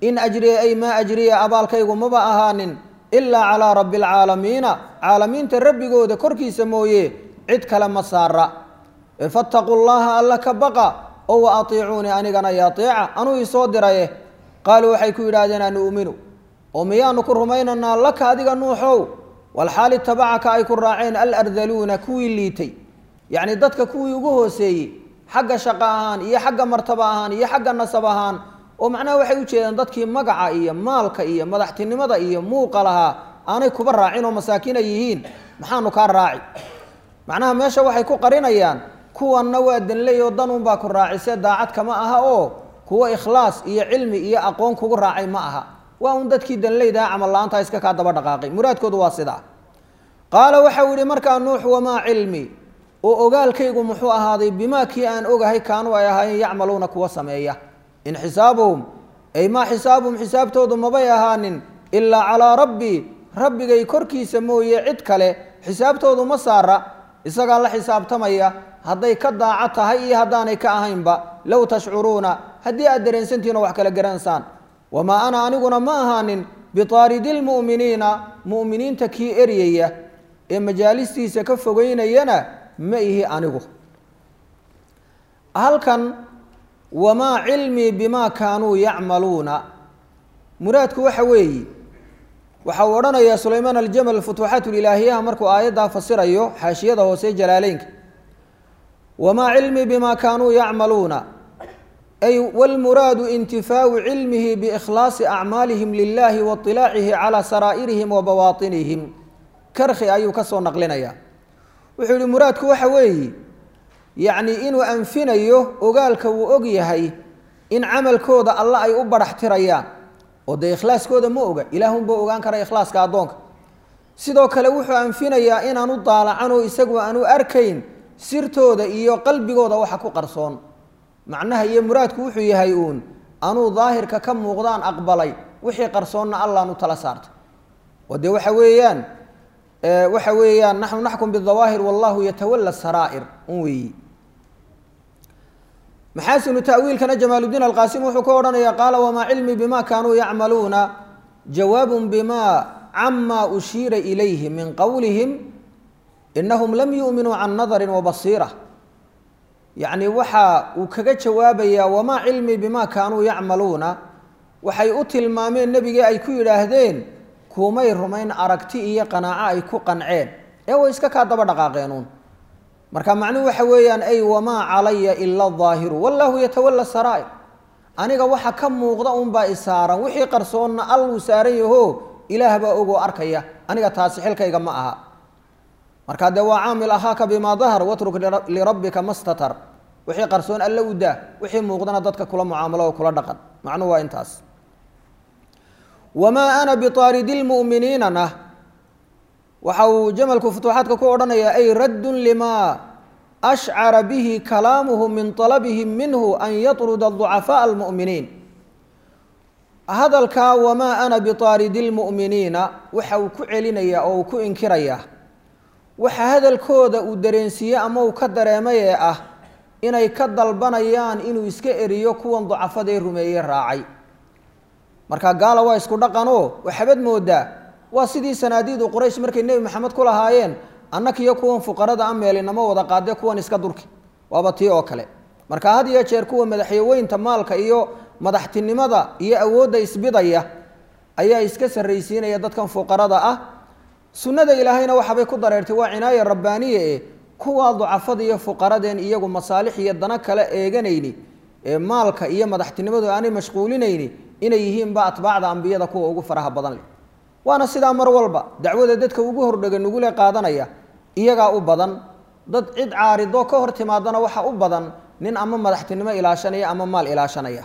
in ajriya ay maa ajriya abaalkaygu maba ahaanin ilaa calaa rabbi alcaalamiina caalamiinta rabbigooda korkiisa mooye cid kale ma saara fattaquu llaha alla ka baqa oo wa atiicuunii anigana yateeca anuu isoo diraye qaaluu waxay ku yidhaahdeen anu'minu oo miyaanu ku rumaynaynaa laka adiga nuuxow walxaal itabacaka ay ku raaceen alardaluuna kuwii liitay yacni dadka kuwii ugu hooseeyey xagga shaqo ahaan iyo xagga martaba ahaan iyo xagga nasab ahaan oo macnaha waxay u jeedaan dadkii magaca iyo maalka iyo madaxtinimada iyo muuqa lahaa aanay kuba raacin oo masaakiin ay yihiin maxaanu kaa raaci macnaha meesha waxay ku qarinayaan kuwanna waa danley oo dan unbaa ku raacisee daacad kama aha oo kuwa ikhlaas iyo cilmi iyo aqoon kugu raacay ma aha waa un dadkii danleyda camal la-aanta iska kaa daba dhaqaaqay muraadkoodu waa sidaa qaala waxau yihi markaa nuux wamaa cilmi oo ogaalkaygu muxuu ahaaday bimaa kii aan ogahay kaanuu ay ahaayeen yacmaluuna kuwa sameeya in xisaabuhum ay maa xisaabuhum xisaabtoodu mabay ahaanin ilaa calaa rabbii rabbigay korkiisa mooye cid kale xisaabtoodu ma saara isagaa la xisaabtamaya hadday ka daaco tahay iyo haddaanay ka ahaynba low tashcuruuna haddii aad dareensantihin oo wax kala garansaan wamaa ana aniguna ma ahaanin bitaaridi lmu'miniina mu'miniinta kii eryaya ee majaalistiisa ka fogeynayana ma ihi anigu halkan wamaa cilmii bimaa kaanuu yacmaluuna muraadku waxa weeyi waxa uu odhanayaa sulaymaan aljamal futuuxaat ilaahiyaha markuu aayaddaa fasirayo xaashiyada hoose jalaaleynka wamaa cilmii bimaa kaanuu yacmaluuna ay wاlmuraadu intifaau cilmihi biikhlaasi acmaalihim lilahi waطilaacihi calaa saraa'irihim wa bawaaطinihim karkhi ayuu ka soo naqlinayaa wuxuu yihi muraadku waxa weeyi yacni inuu anfinayo ogaalka uu og yahay in camalkooda alla ay u badhax tirayaan oo dee ikhlaaskooda ma oga ilaahunbuu ogaan kara ikhlaaska addoonka sidoo kale wuxuu anfinayaa inaanu daalacan oo isagu aanu arkayn sirtooda iyo qalbigooda waxa ku qarsoon macnaha iyo muraadku wuxuu yahay uun anuu daahirka ka muuqdaan aqbalay wixii qarsoonna allaanu tala saartay oo dee waxa weeyaan waxa weeyaan naxnu naxkum bidawaahir wallahu yatawala saraa'ir un weeyi maxaasinu ta'wiilkana jamaaludiin alqaasim wuxuu ka odhanayaa qaala wamaa cilmi bima kaanuu yacmaluuna jawaabun bima cama ushiira ilayhi min qowlihim inahum lam yu'minuu can nadarin wabasiira yacni waxa uu kaga jawaabayaa wamaa cilmi bima kaanuu yacmaluuna waxay u tilmaameen nebigii ay ku yidhaahdeen kumay rumayn aragti iyo qanaaco ay ku qanceen ee way iska kaa daba dhaqaaqeenuun marka macnuhu waxa weeyaan ay wamaa calaya ila adaahiru wallahu yatawala saraa'ir aniga waxa ka muuqda unbaa isaaran wixii qarsoonna alluu saaran yaho ilaah baa ogoo arkaya aniga taasi xilkayga ma aha marka dee waa caamil ahaaka bimaa dahar watruk lirabbika ma statar wixii qarsoon alla u daa wixii muuqdana dadka kula mucaamalo oo kula dhaqan macnuhu waa intaas wamaa ana bitaaridi lmu'miniinana waxa uu jamalku futuuxaadka ku odhanayaa ay raddun limaa ashcara bihi kalaamuhu min talabihim minhu an yatruda ducafaaءa almu'miniin hadalkaa wamaa ana bitaaridi lmu'miniina waxa uu ku celinayaa oo uu ku inkirayaa waxa hadalkooda uu dareensiiye ama uu ka dareemay ee ah inay ka dalbanayaan inuu iska eriyo kuwan ducafadee rumeeye raacay marka gaala waa isku dhaqanoo waxaabad moodaa waa sidii sanaadiidu quraysh markay nebi maxamed ku lahaayeen annakiyo kuwan fuqarada a meelinamo wada qaadee kuwan iska durki waaba tii oo kale marka had iyo jeer kuwa madaxyaweynta maalka iyo madaxtinimada iyo awoodda isbidaya ayaa iska sarraysiinaya dadkan fuqarada ah sunnada ilaahayna waxaabay ku dareertay waa cinaaya rabbaaniye e kuwaa ducafada iyo fuqaradeen iyagu masaalix iyo dana kale eeganayni ee maalka iyo madaxtinimadu aanay mashquulinayni inay yihiinba atbaacda ambiyada kuwa ugu faraha badan leh waana sidaa mar walba dacwada dadka ugu hordhega nugule qaadanaya iyagaa u badan dad cid caarido ka hor timaadana waxa u badan nin ama madaxtinimo ilaashanaya ama maal ilaashanaya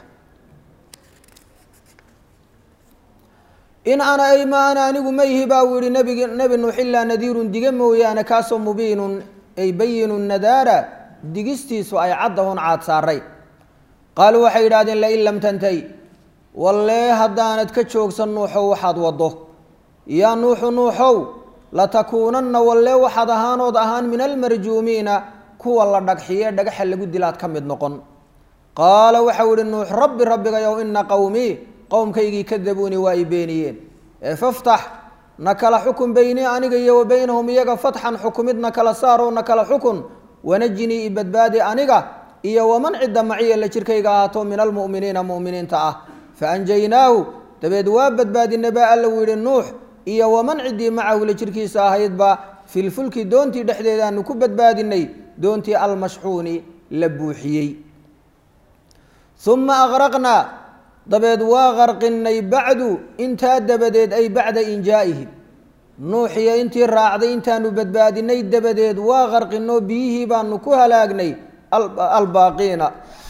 in ana ay ma ana anigu ma yihi baa uu yihi nabig nebi nuux ilaa nadiirun diga mooyaane kaasoo mubiinun ay bayinu nadaara digistiisu ay caddahun caad saaray qaaluu waxay yidhahdeen lain lam tantahi wallee haddaanad ka joogsan nuuxow waxaad waddo yaa nuuxu nuuxow latakuunanna wallee waxaad ahaanood ahaan min almarjuumiina kuwa la dhagxiye dhagaxa lagu dilaad ka mid noqon qaala waxau yihi nuux rabbi rabbigayow ina qowmii qowmkaygii kadabuuni waa i beeniyeen ee faftax na kala xukun beynii aniga iyo wa beynahum iyaga fatxan xukumid na kala saaroo na kala xukun wanajinii i badbaadi aniga iyo waman cidda maciya la jirkayga ahaato min almu'miniina mu'miniinta ah faanjaynaahu dabeed waa badbaadinay baa alla uu yidhi nuux iyo waman ciddii macahu la jirkiisa ahaydba filfulki doontii dhexdeedaanu ku badbaadinay doontii almashxuuni la buuxiyey uma agraqnaa dabeed waa qarqinay bacdu intaa dabadeed ay bacda injaa'ihim nuuxiyo intii raacday intaanu badbaadinay dabadeed waa qarqinoo biyihii baanu ku halaagnay albaaqiina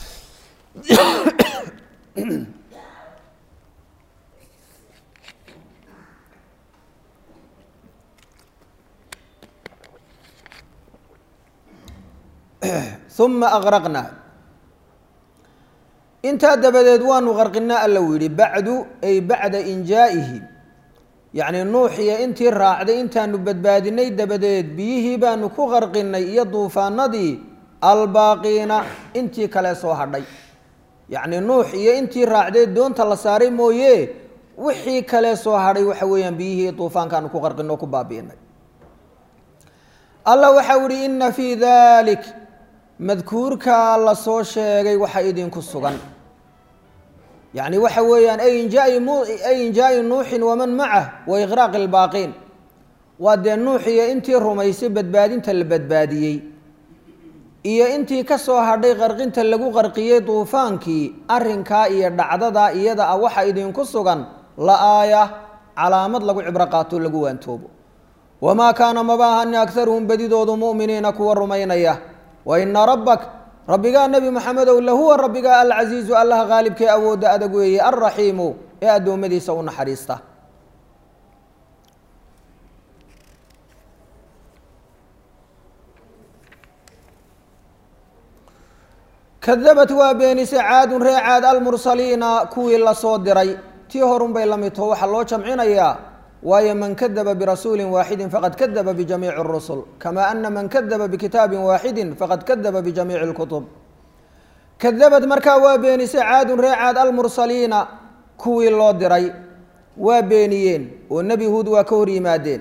uma agraqnaa intaa dabadeed waanu qarqinaa alla uu yidhi bacdu ay bacda injaa'ihi yacni nuuxiyo intii raacday intaanu badbaadinay dabadeed biyihii baanu ku qarqinay iyo duufaanadii albaaqiina intii kale soo hadhay yacni nuux iyo intii raacdee doonta la saaray mooye wixii kale soo hadhay waxa weeyaan biyihii duufaankaanu ku qarqino o ku baabi'inay alla waxau ihi ina fii dalik madkuurkaa la soo sheegay waxa idinku sugan yacni waxa weeyaan ay injaa'i nuuxin waman macah wa iqraaqi albaaqiin waa dee nuux iyo intii rumaysay badbaadinta la badbaadiyey iyo intii ka soo hadhay qarqinta lagu qarqiyey duufaankii arrinkaa iyo dhacdadaa iyada ah waxa idinku sugan la aaya calaamad lagu cibro qaato lagu waantoobo wamaa kaana maba ahani akaruhum badidoodu mu'miniina kuwa rumaynaya wa ina rabbak rabbigaa nebi maxamedow lahuwa rabbigaa alcasiizu allaha qaalibkee awoodda adag weeye alraxiimu ee addoommadiisa u naxariista kadabat waa beenisay caadun ree caad almursaliina kuwii lasoo diray tii horun bay la mid taho waxaa loo jamcinayaa waayo man kadaba birasuulin waaxidin faqad kadaba bijamiici اrusul kama ana man kadaba bikitaabin waaxidin faqad kadaba bijamiici اlkutub kadabad markaa waa beenisay caadun ree caad almursaliina kuwii loo diray waa beeniyeen oo nebi huud waa ka hor yimaadeen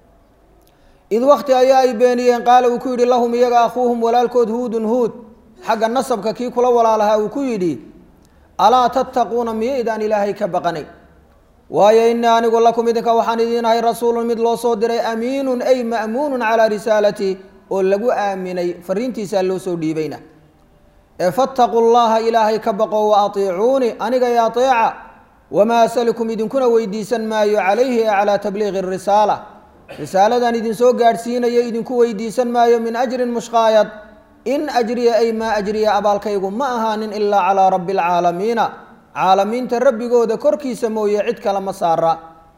id wakti ayaa ay beeniyeen qaala uu ku yidhi lahum iyaga akhuuhum walaalkood huudun huud xagga nasabka kii kula walaalahaa uu ku yidhi alaa tattaquuna miyaydaan ilaahay ka baqanay waayo inii anigu lakum idinka waxaan idiin ahay rasuulun mid loo soo diray amiinun ay ma'muunun calaa risaalati oo lagu aaminay fariintiisaa loo soo dhiibayna ee fattaquu llaha ilaahay ka baqo wa atiicuuni aniga i ateeca wamaa asalikum idinkuna weydiisan maayo calayhi ee calaa tabliiqi risaala risaaladan idinsoo gaadhsiinaya idinku weydiisan maayo min ajrin mushqaayad in ajriya ay maa ajriya abaalkaygu ma ahaanin ilaa calaa rabbi alcaalamiina caalamiinta rabbigooda korkiisa mooye cid kale ma saara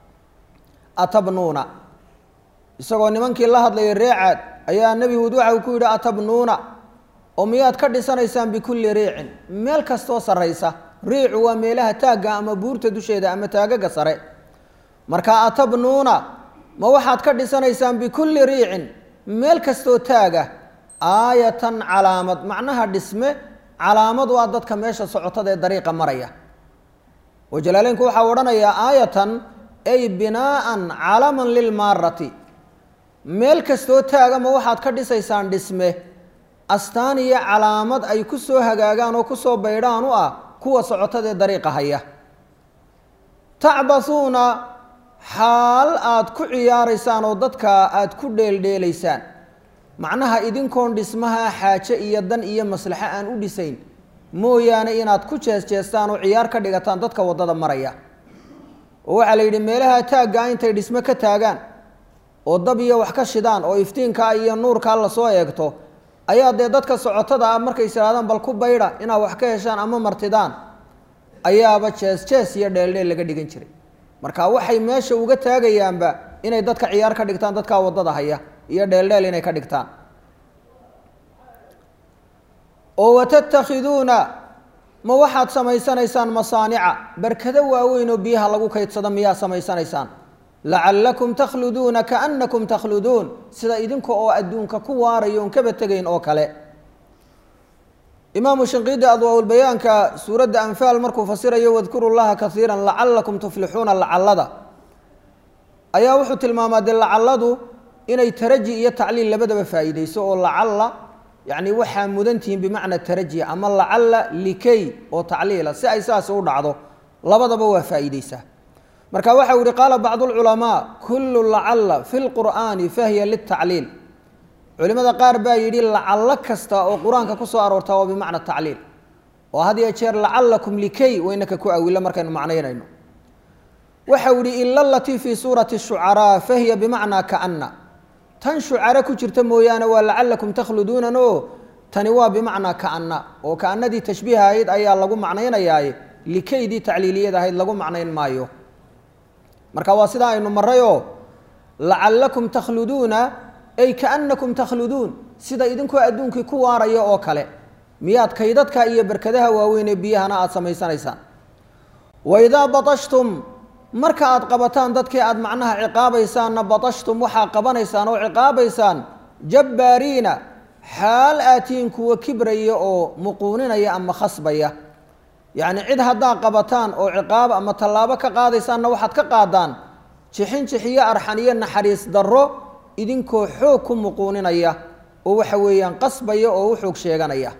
atabnuuna isagoo nimankii la hadlayay ree caad ayaa nebi huud waxa uu ku yidhi atabnuuna oo miyaad ka dhisanaysaan bikulli riicin meel kastoo sarraysa riicu waa meelaha taagga ama buurta dusheeda ama taagaga sare marka atabnuuna ma waxaad ka dhisanaysaan bikulli riicin meel kastoo taaga aayatan calaamad macnaha dhisme calaamad waa dadka meesha socotada ee dariiqa maraya oo jalaaleynku waxaa odhanayaa aayatan ay binaa'an calaman lilmaarati meel kastoo taaga ma waxaad ka dhisaysaan dhisme astaan iyo calaamad ay ku soo hagaagaan oo ku soo baydhaan u ah kuwa socotada ee dariiqa haya tacbasuuna xaal aad ku ciyaaraysaan oo dadka aad ku dheeldheelaysaan macnaha idinkoon dhismaha xaaje iyo dan iyo maslaxo aan u dhisayn mooyaane inaad ku jees-jeestaan oo ciyaar ka dhigataan dadka waddada maraya oo waxaa la yidhi meelaha taaggaa intay dhismo ka taagaan oo dab iyo wax ka shidaan oo iftiinkaa iyo nuurkaa lasoo eegto ayaa dee dadka socotada ah markay isiraadaan bal ku baydha inaad wax ka heshaan ama martidaan ayaaba jees-jees iyo dheeldheel laga dhigan jiray marka waxay meesha uga taagayaanba inay dadka ciyaar ka dhigtaan dadkaa waddada haya iyo dheeldheel inay ka dhigtaan oo watattakhiduuna ma waxaad samaysanaysaan masaanica barkado waaweyn oo biyaha lagu kaydsado miyaa samaysanaysaan lacallakum takhluduuna kaannakum takhluduun sida idinka oo adduunka ku waarayo oon kaba tegayn oo kale imaamu shinqiidi adwaa-ulbayaanka suuradda anfaal markuu fasirayo wadkuru llaha kaiira lacallakum tuflixuuna lacallada ayaa wuxuu tilmaamaa dee lacalladu inay taraji iyo tacliil labadaba faa'iideyso oo lacalla yacni waxaa mudantihiin bimacna taraji ama lacalla likay oo tacliila si ay saas u dhacdo labadaba waa faa'iideysaa marka waxa uu yihi qaala bacdu lculamaa kullu lacalla fi lqur'aani fahiya litacliil culimada qaar baa yidhi lacallo kasta oo qur-aanka ku soo aroortaa waa bimacna tacliil oo had iyo jeer lacallakum likay waynaka ku awilo markaynu macnaynayno waxa uu yihi ila alatii fii suurati shucaraa fahiya bimacnaa kaana tan shucaro ku jirta mooyaane waa lacallakum takhluduunan oo tani waa bimacnaa kaana oo kaanadii tashbiih ahayd ayaa lagu macnaynayaaye likaydii tacliiliyad ahayd lagu macnayn maayo marka waa sidaa aynu marayoo lacallakum takhluduuna ay kaanakum takhluduun sida idinkoo adduunkii ku waaraya oo kale miyaad kaydadka iyo berkadaha waaweyn ee biyahana aada samaysanaysaan waidaa batashtum marka aad qabataan dadkii aada macnaha ciqaabaysaanna batashtum waxaa qabanaysaan oo ciqaabaysaan jabbaariina xaal aatiin kuwa kibraya oo muquuninaya ama khasbaya yacni cid haddaad qabataan oo ciqaab ama tallaabo ka qaadaysaanna waxaad ka qaadaan jixin jixiyo arxan iyo naxariis darro idinkoo xoog ku muquuninaya oo waxa weeyaan qasbaya oo u xoog sheeganaya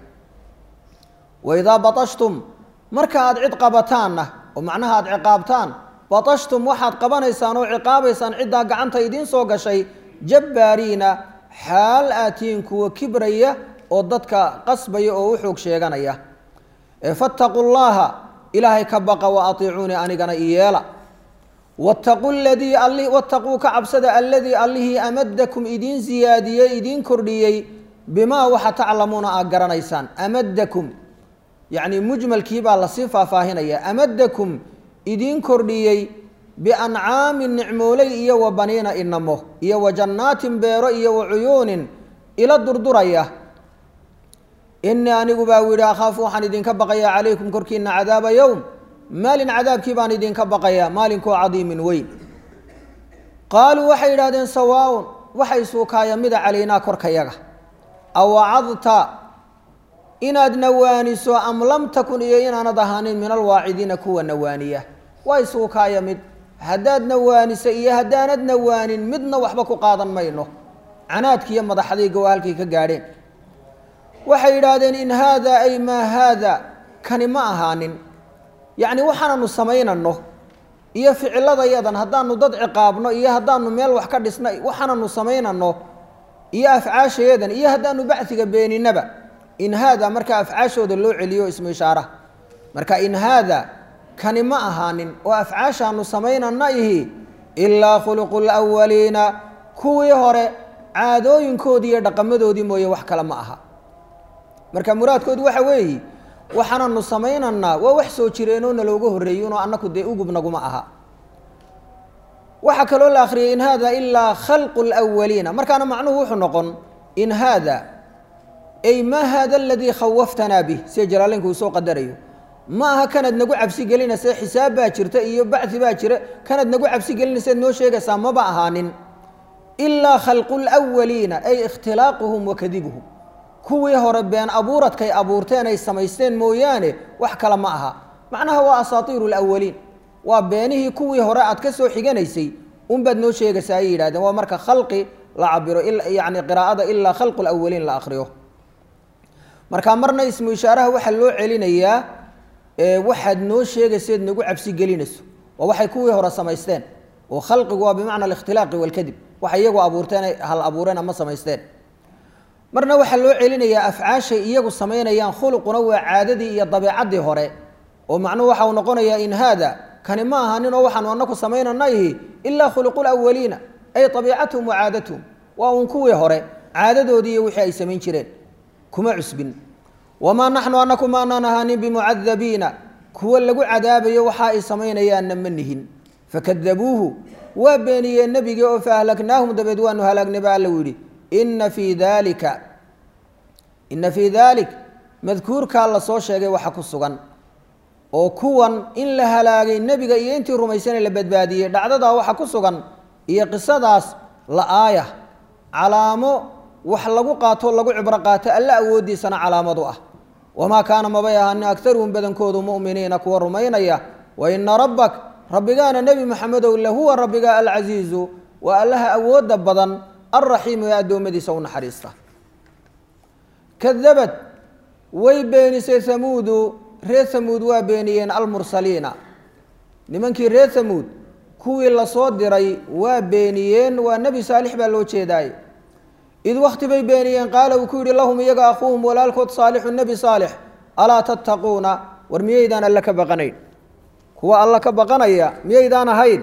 waidaa batashtum marka aad cid qabataanna oo macnaha aad ciqaabtaan batashtum waxaad qabanaysaan oo ciqaabaysaan ciddaa gacanta idiin soo gashay jabbaariina xaal aatiin kuwa kibraya oo dadka qasbaya oo u xoog sheeganaya fattaquu llaha ilaahay ka baqa wa atiicuunii anigana iyeela wattaquu ladii ali wattaquu ka cabsada alladii allihii amadakum idiin siyaadiyey idiin kordhiyey bimaa waxa taclamuuna aad garanaysaan amadakum yacni mujmalkii baa lasii faahfaahinaya amadakum idiin kordhiyey biancaamin nicmooley iyo wa baniina inamo iyo wa jannaatin beero iyo wa cuyuunin ila durduraya inii anigu baa u yidhi akhaafu waxaan idinka baqayaa calaykum korkiina cadaaba yowm maalin cadaabkii baan idinka baqayaa maalinkoo cadiimin weyn qaaluu waxay yidhahdeen sawaaun waxay suukaaya mida calaynaa korkayaga awacadta inaad nawaaniso am lam takun iyo inaanad ahaanin min alwaacidiina kuwa nawaaniya way suukaaya mid haddaad nawaanisa iyo haddaanad nawaanin midna waxba ku qaadan mayno canaadkiiyo madaxdayga waa halkay ka gaadheen waxay yidhaahdeen in haada ay maa haada kani ma ahaanin yacni waxaananu samaynano iyo ficiladayadan haddaanu dad ciqaabno iyo haddaanu meel wax ka dhisna waxaananu samaynano iyo afcaashayadan iyo haddaanu bacdiga beeninaba in haada marka afcaashooda loo celiyo ismu ishaara marka in haada kani ma ahaanin oo afcaashaanu samaynana ihi ilaa khuluqu lwaliina kuwii hore caadooyinkoodii iyo dhaqamadoodii mooye wax kale ma aha marka muraadkoodu waxa weeye waxaananu samaynanaa waa wax soo jireenoo nalooga horreeyinoo annaku dee ugubnaguma aha waxaa kaloo la akhriyay in haada ilaa khalqu lwaliina markaana macnuhu wuxuu noqon in haada ay ma haada aladii khawaftanaa bih sida jalaalinka uu soo qadarayo ma aha kanaad nagu cabsi gelinaysa xisaab baa jirta iyo bacdi baa jira kanaad nagu cabsi gelinaysaad noo sheegaysaa maba ahaanin ilaa khalqu lwaliina ay ikhtilaaquhum wa kadibuhum kuwii hore been abuuradkay abuurteen ay samaysteen mooyaane wax kale ma aha macnaha waa asaatiiru lawaliin waa beenihii kuwii hore aad ka soo xiganaysay unbaad noo sheegaysaa ay yidhahdeen waa marka khalqi la cabiro yani qiraa'ada ilaa khalqu lawaliin la akriyo marka marna ismu ishaaraha waxaa loo celinayaa waxaad noo sheegayseed nagu cabsi gelinayso waa waxay kuwii hore samaysteen oo khalqigu waa bimacna alikhtilaaqi walkadib waxay iyagu abuurteen hal abuureen ama samaysteen marna waxaa loo celinayaa afcaashay iyagu samaynayaan khuluquna waa caadadii iyo dabeecaddii hore oo macnuhu waxa uu noqonayaa in haada kani ma ahanin oo waxaanu anaku samaynana ihi ilaa khuluqu lawaliina ay abiicatuhum wa caadatuhum waa uun kuwii hore caadadoodii iyo wixii ay samayn jireen kuma cusbin wamaa naxnu anaku maanaan ahaanin bimucadabiina kuwa lagu cadaabayo waxa ay samaynayaanna ma nihin fakadabuuhu waa beeniyeen nebigii oo faahlaknaahum dabeed waanu halaagnay ba alla u yidhi ina fii dalika ina fii dalik madkuurkaa la soo sheegay waxa ku sugan oo kuwan in la halaagay nebiga iyo intii rumaysanay la badbaadiyey dhacdadaa waxa ku sugan iyo qisadaas la aaya calaamo wax lagu qaato lagu cibro qaato alla awooddiisana calaamadu ah wamaa kaana mabay ahanin aktaruhum badankoodu mu'miniina kuwa rumaynaya waina rabbak rabbigaana nebi maxamedow lahuwa rabbiga alcasiizu waa allaha awoodda badan alraxiimu ee addoommadiisa u naxariista kadabad way beenisay hamuudu reer hamuud waa beeniyeen almursaliina nimankii reer hamuud kuwii lasoo diray waa beeniyeen waa nebi saalix baa loo jeedaaye id wakti bay beeniyeen qaala uu ku yidhi lahum iyaga akhuuhum walaalkood saalixu nebi saalix alaa tattaquuna war miyaydaan alle ka baqanayn kuwa alla ka baqanaya miyaydaan ahayn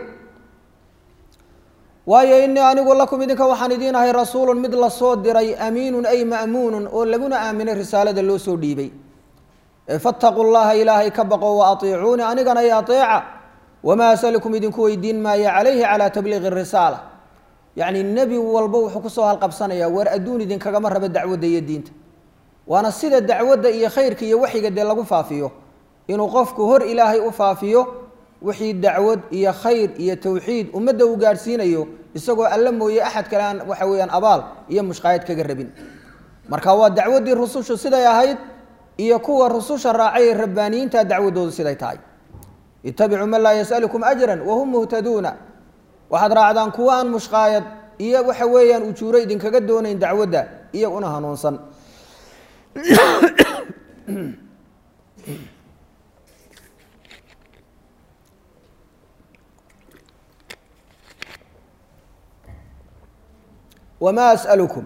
waayo inii anigu lakum idinka waxaan idiin ahay rasuulun mid lasoo diray amiinun ay ma'muunun oo laguna aaminay risaalada loo soo dhiibay fattaquu llaha ilaahay ka baqo wa atiicuuni anigana i ateeca wamaa asalukum idinku weydiin maayo calayhi calaa tabliiqi risaala yacni nebi walba wuxuu kusoo halqabsanayaa war adduun idinkagama raba dacwadda iyo diinta waana sida dacwadda iyo khayrka iyo waxyiga dee lagu faafiyo inuu qofku hor ilaahay u faafiyo wixii dacwad iyo khayr iyo tawxiid ummadda uu gaadhsiinayo isagoo alla mooye axad kale aan waxa weeyaan abaal iyo mushqaayad kaga rabin marka waa dacwaddii rusushu siday ahayd iyo kuwa rususha raacay rabbaaniyiinta dacwadoodu siday tahay ittabicuu man laa yas'alukum ajran wahum muhtaduuna waxaad raacdaan kuwa aan mushqaayad iyo waxa weeyaan ujuuro idinkaga doonayn dacwadda iyaguna hanuunsan wamaa as'alukum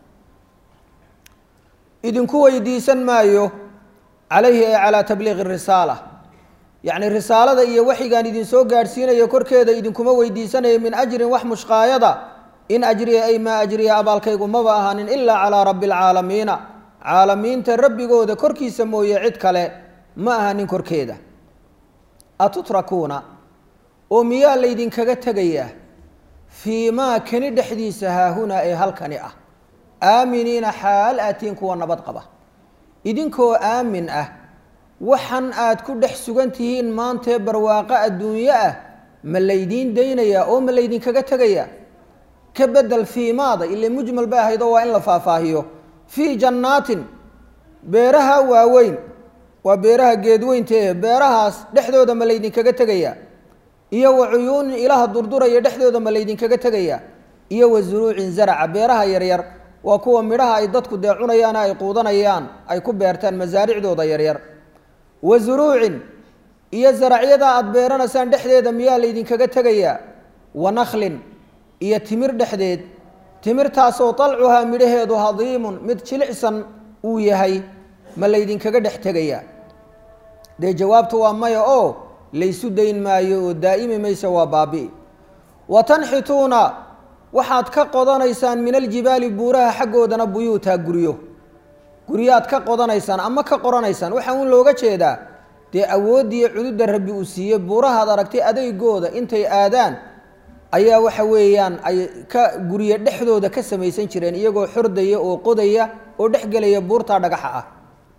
idinku weydiisan maayo calayhi ay calaa tabliiqi risaala yacni risaalada iyo waxyigaan idinsoo gaadhsiinayo korkeeda idinkuma weydiisanayo min ajrin wax mushqaayada in ajriya ay maa ajriya abaalkaygu maba ahaanin ilaa calaa rabbi alcaalamiina caalamiinta rabbigooda korkiisa mooye cid kale ma ahanin korkeeda atutrakuuna oo miyaa laydinkaga tegayaa fii maa kani dhexdiisa haahunaa ee halkani ah aaminiina xaal aatiin kuwa nabad qaba idinkoo aamin ah waxan aad ku dhex sugan tihiin maantee barwaaqo adduunyo ah ma laydiin daynayaa oo ma laydinkaga tegayaa ka bedel fii maada ile mujmal ba ahaydoo waa in la faahfaahiyo fii jannaatin beeraha waaweyn waa beeraha geedweynta ee beerahaas dhexdooda ma laydinkaga tegayaa iyo wa cuyuunin ilaha durduraya dhexdooda ma laydinkaga tegayaa iyo wa zuruucin zaraca beeraha yaryar waa kuwa midhaha ay dadku dee cunayaana ay quudanayaan ay ku beertaan masaaricdooda yaryar wa zuruucin iyo zaracyada aada beeranaysaan dhexdeeda miyaa laydinkaga tegayaa wa nakhlin iyo timir dhexdeed timirtaasoo dalcuhaa midhaheedu hadiimun mid jilicsan uu yahay ma laydinkaga dhex tegayaa dee jawaabtu waa maya oo laysu dayn maayo oo daa'imi maysa waa baabi'i wa tanxituuna waxaad ka qodanaysaan min aljibaali buuraha xaggoodana buyuutaa guryo guryaad ka qodanaysaan ama ka qoranaysaan waxaa uun looga jeedaa dee awooddiiyo cududda rabbi uu siiyey buurahaad aragtay adeygooda intay aadaan ayaa waxa weeyaan ay ka guryo dhexdooda ka samaysan jireen iyagoo xordaya oo qodaya oo dhexgelaya buurtaa dhagaxa ah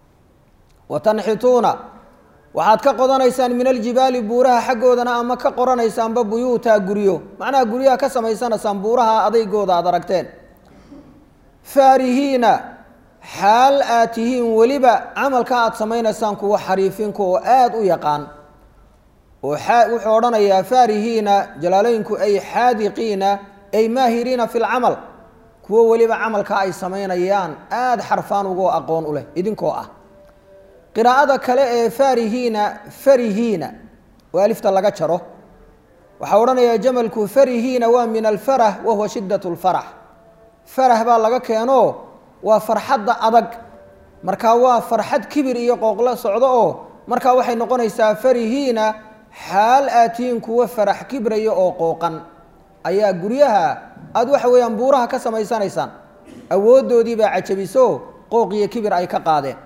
wa tanxituuna waxaad ka qodanaysaan min aljibaali buuraha xaggoodana ama ka qoranaysaanba buyuutaa guryo macnaha guryaha ka samaysanaysaan buuraha adeygooda aad aragteen faarihiina xaal aad tihiin weliba camalka aad samaynaysaan kuwa xariifinka oo aada u yaqaan oo wuxuu odhanayaa faarihiina jalaaleynku ay xaadiqiina ay maahiriina fi lcamal kuwo weliba camalka ay samaynayaan aada xarfaan ugoo aqoon u leh idinkoo ah qiraa'ada kale ee faarihiina farihiina oo alifta laga jaro waxaa odhanayaa jamalku farihiina waa min alfarah wahuwa shiddat lfarax farah baa laga keeno waa farxadda adag markaa waa farxad kibir iyo qooqla socdo oo markaa waxay noqonaysaa farihiina xaal aatiin kuwa farax kibraya oo qooqan ayaa guryaha aada waxa weeyaan buuraha ka samaysanaysaan awooddoodii baa cajabiso qooq iyo kibir ay ka qaadeen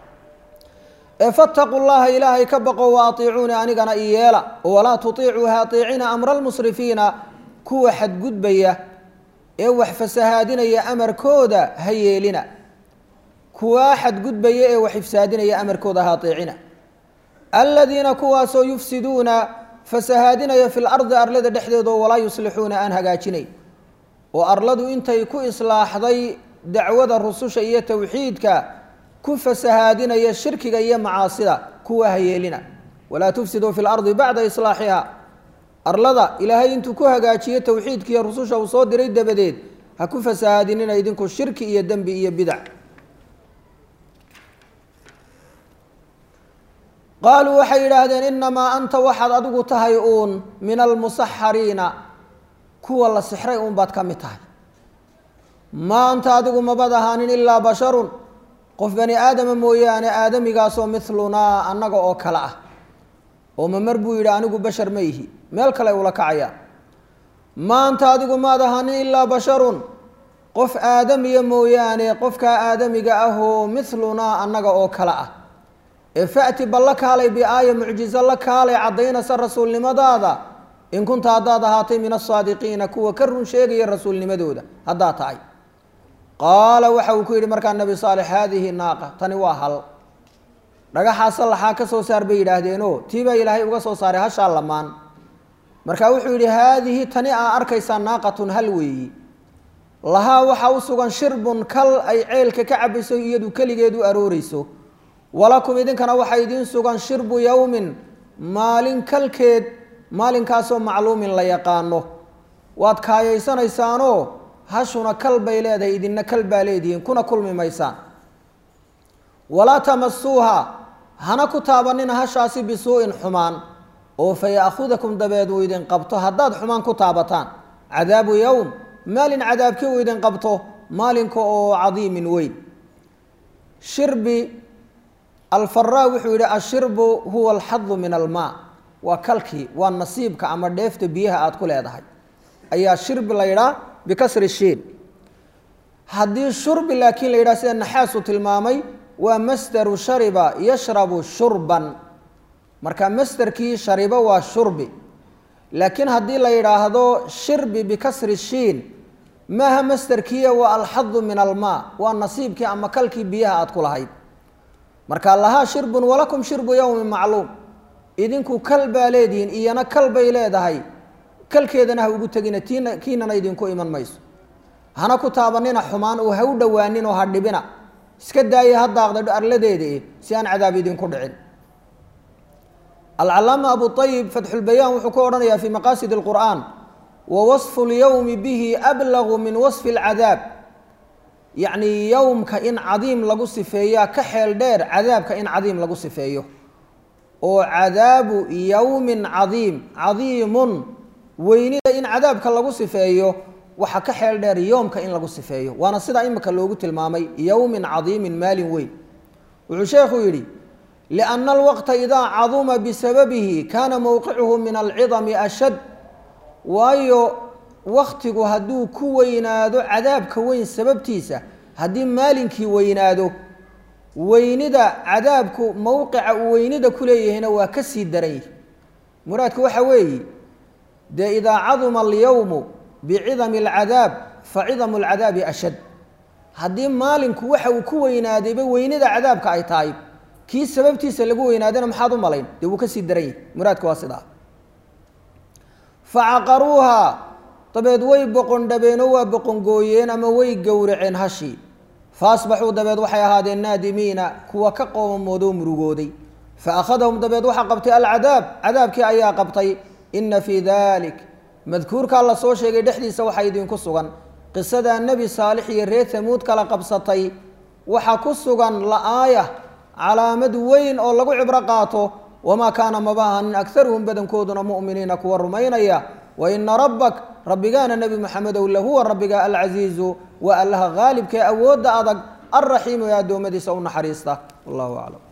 fattaquu llaha ilaahay ka baqo wa atiicuuni anigana i yeela walaa tutiicuu ha atiicina amra almusrifiina kuwa xadgudbaya ee wax fasahaadinaya amarkooda ha yeelina kuwaa xadgudbaya ee wax ifsaadinaya amarkooda ha atiicina aladiina kuwaasoo yufsiduuna fasahaadinaya fi lardi arlada dhexdeedoo walaa yuslixuuna aan hagaajinay oo arladu intay ku islaaxday dacwada rususha iyo towxiidka كف سهادنا يا الشرك يا معاصرة كوا هيلنا ولا تفسدوا في الأرض بعد إصلاحها أرلضا إلهي أنتو كوها قاتشية توحيدك يا رسوشة وصود ريد بديد هكف سهادنا يدنكو الشرك يا الدنب يا بدع. قالوا وحي هذين إنما أنت واحد أدوك تهيئون من المسحرين كوا الله سحرين بات كمتهي ما أنت أدوك مبادهان إلا بشر قف بني آدم مويان آدم يقاسو مثلنا أنك أوكلا ومن مربو يرانك بشر ميه ملك لا يولك عيا ما أنت أدوك مبادهان إلا بشر قف آدم يمويان قف كآدم يقاه مثلنا أنك أوكلا فأتي بالله علي بآية معجزة لك علي عضينا سر رسول لمدادا إن كنت هدادا هاتي من الصادقين كوا كرن شيء الرسول لمدودا هداتا عي قال وحو كيري مركان النبي صالح هذه الناقة تنواهل رجع حصل حاكة سو سار بيدهدينو تيبا إلهي وقصو ساري هشا اللمان مركا وحو هذه تنئة أركيسان ناقة هلوي لها وحو سوغان شرب كل أي عيل ككعبسو يدو كلي يدو أروريسو ولكم إذن كان وحيدين سوغان شرب يوم مالين كالكيد مالين كاسو معلوم لا يقانو واد كايسان ايسانو هاشونا كلبا إليدا إذن كلبا إليدين كنا كل ميسان ولا تمسوها هنا كتابنين هاشاسي بسوء حمان او فيأخذكم دبيدو إذن قبطو هداد حمان كتابتان عذاب يوم مالين عذاب كيو إذن قبطو مالين كو عظيم وين شربي الفراء وحيد الشرب هو الحظ من الماء وكلكي والنصيب كأمر ديفت بيها أتقول هذا أي الشرب ليرا بكسر الشين هذه الشرب لكن ليرا سين نحاسة المامي ومستر شرب يشرب شربا مركا مستر كي شرب وشرب لكن هذه ليرا هذا شرب بكسر الشين ما هو مستر كي والحظ من الماء والنصيب كأمر كلكي بيها أتقول هاي marka laha shirbun walakum shirbu yawmin ma'lum idinku kalba leedin iyana kalbay leedahay kalkeedana ha ugu tagina tiina kiinana idinku iman mayso hana ku taabanina xumaan oo ha u dhawaanin oo ha dhibina iska daayay hadaaqda arladeedii si aan cadaab idinku dhicin al-allama abu tayyib fath al-bayan wuxuu ku oranaya fi maqasid al-quran wa wasf al-yawm bihi ablagh min wasf al-adab يعني يوم كإن عظيم لغو صفيه كحيل دير عذاب كإن عظيم لغو صفيه وعذاب يوم عظيم عظيم وين إن عذاب كلغو صفيه وحا كحيل دير يوم كإن لغو صفيه وانا صدا إما كاللوغو تلمامي يوم عظيم مال وين وعشيخ يري لأن الوقت إذا عظم بسببه كان موقعه من العظم أشد وايو وقتigu haduu ku weynaado cadaabka weyn sababtiisa hadii maalinkii weynaado weynida cadaabku mowqica weynida ku leeyahayna waa ka sii daray muraadku waxa weey de ida azama al-yawm bi'idam al-adab fa'idam al-adab ashad hadii maalinku waxa uu ku weynaaday ba weynida cadaabka ay tahay ki sababtiisa lagu weynaadana maxaad u malayn de uu ka sii daray muraadku waa sida fa'aqaruha طبعاً وي بقون دبينو وبقون جويين أما وي جورعين هشي فأصبحوا دبعاً وحي هذه النادمين كوا كقوم مودوم رجودي فأخذهم دبعاً وحقبت العذاب عذاب كي أيا قبطي إن في ذلك مذكور كالله صوشي قد حديث وحيدين كسوغان قصة النبي صالح يريد ثمود كلا قبصتي وحكسوغان لآية على مدوين أو لقو عبرقاته وما كان مباها أكثرهم بدن كودنا مؤمنين كوا رمينيا وإن ربك ربنا النبي محمد ولا هو ربك العزيز وألها غالب كأود أضق الرحيم يا دومدي سون حريصته والله أعلم.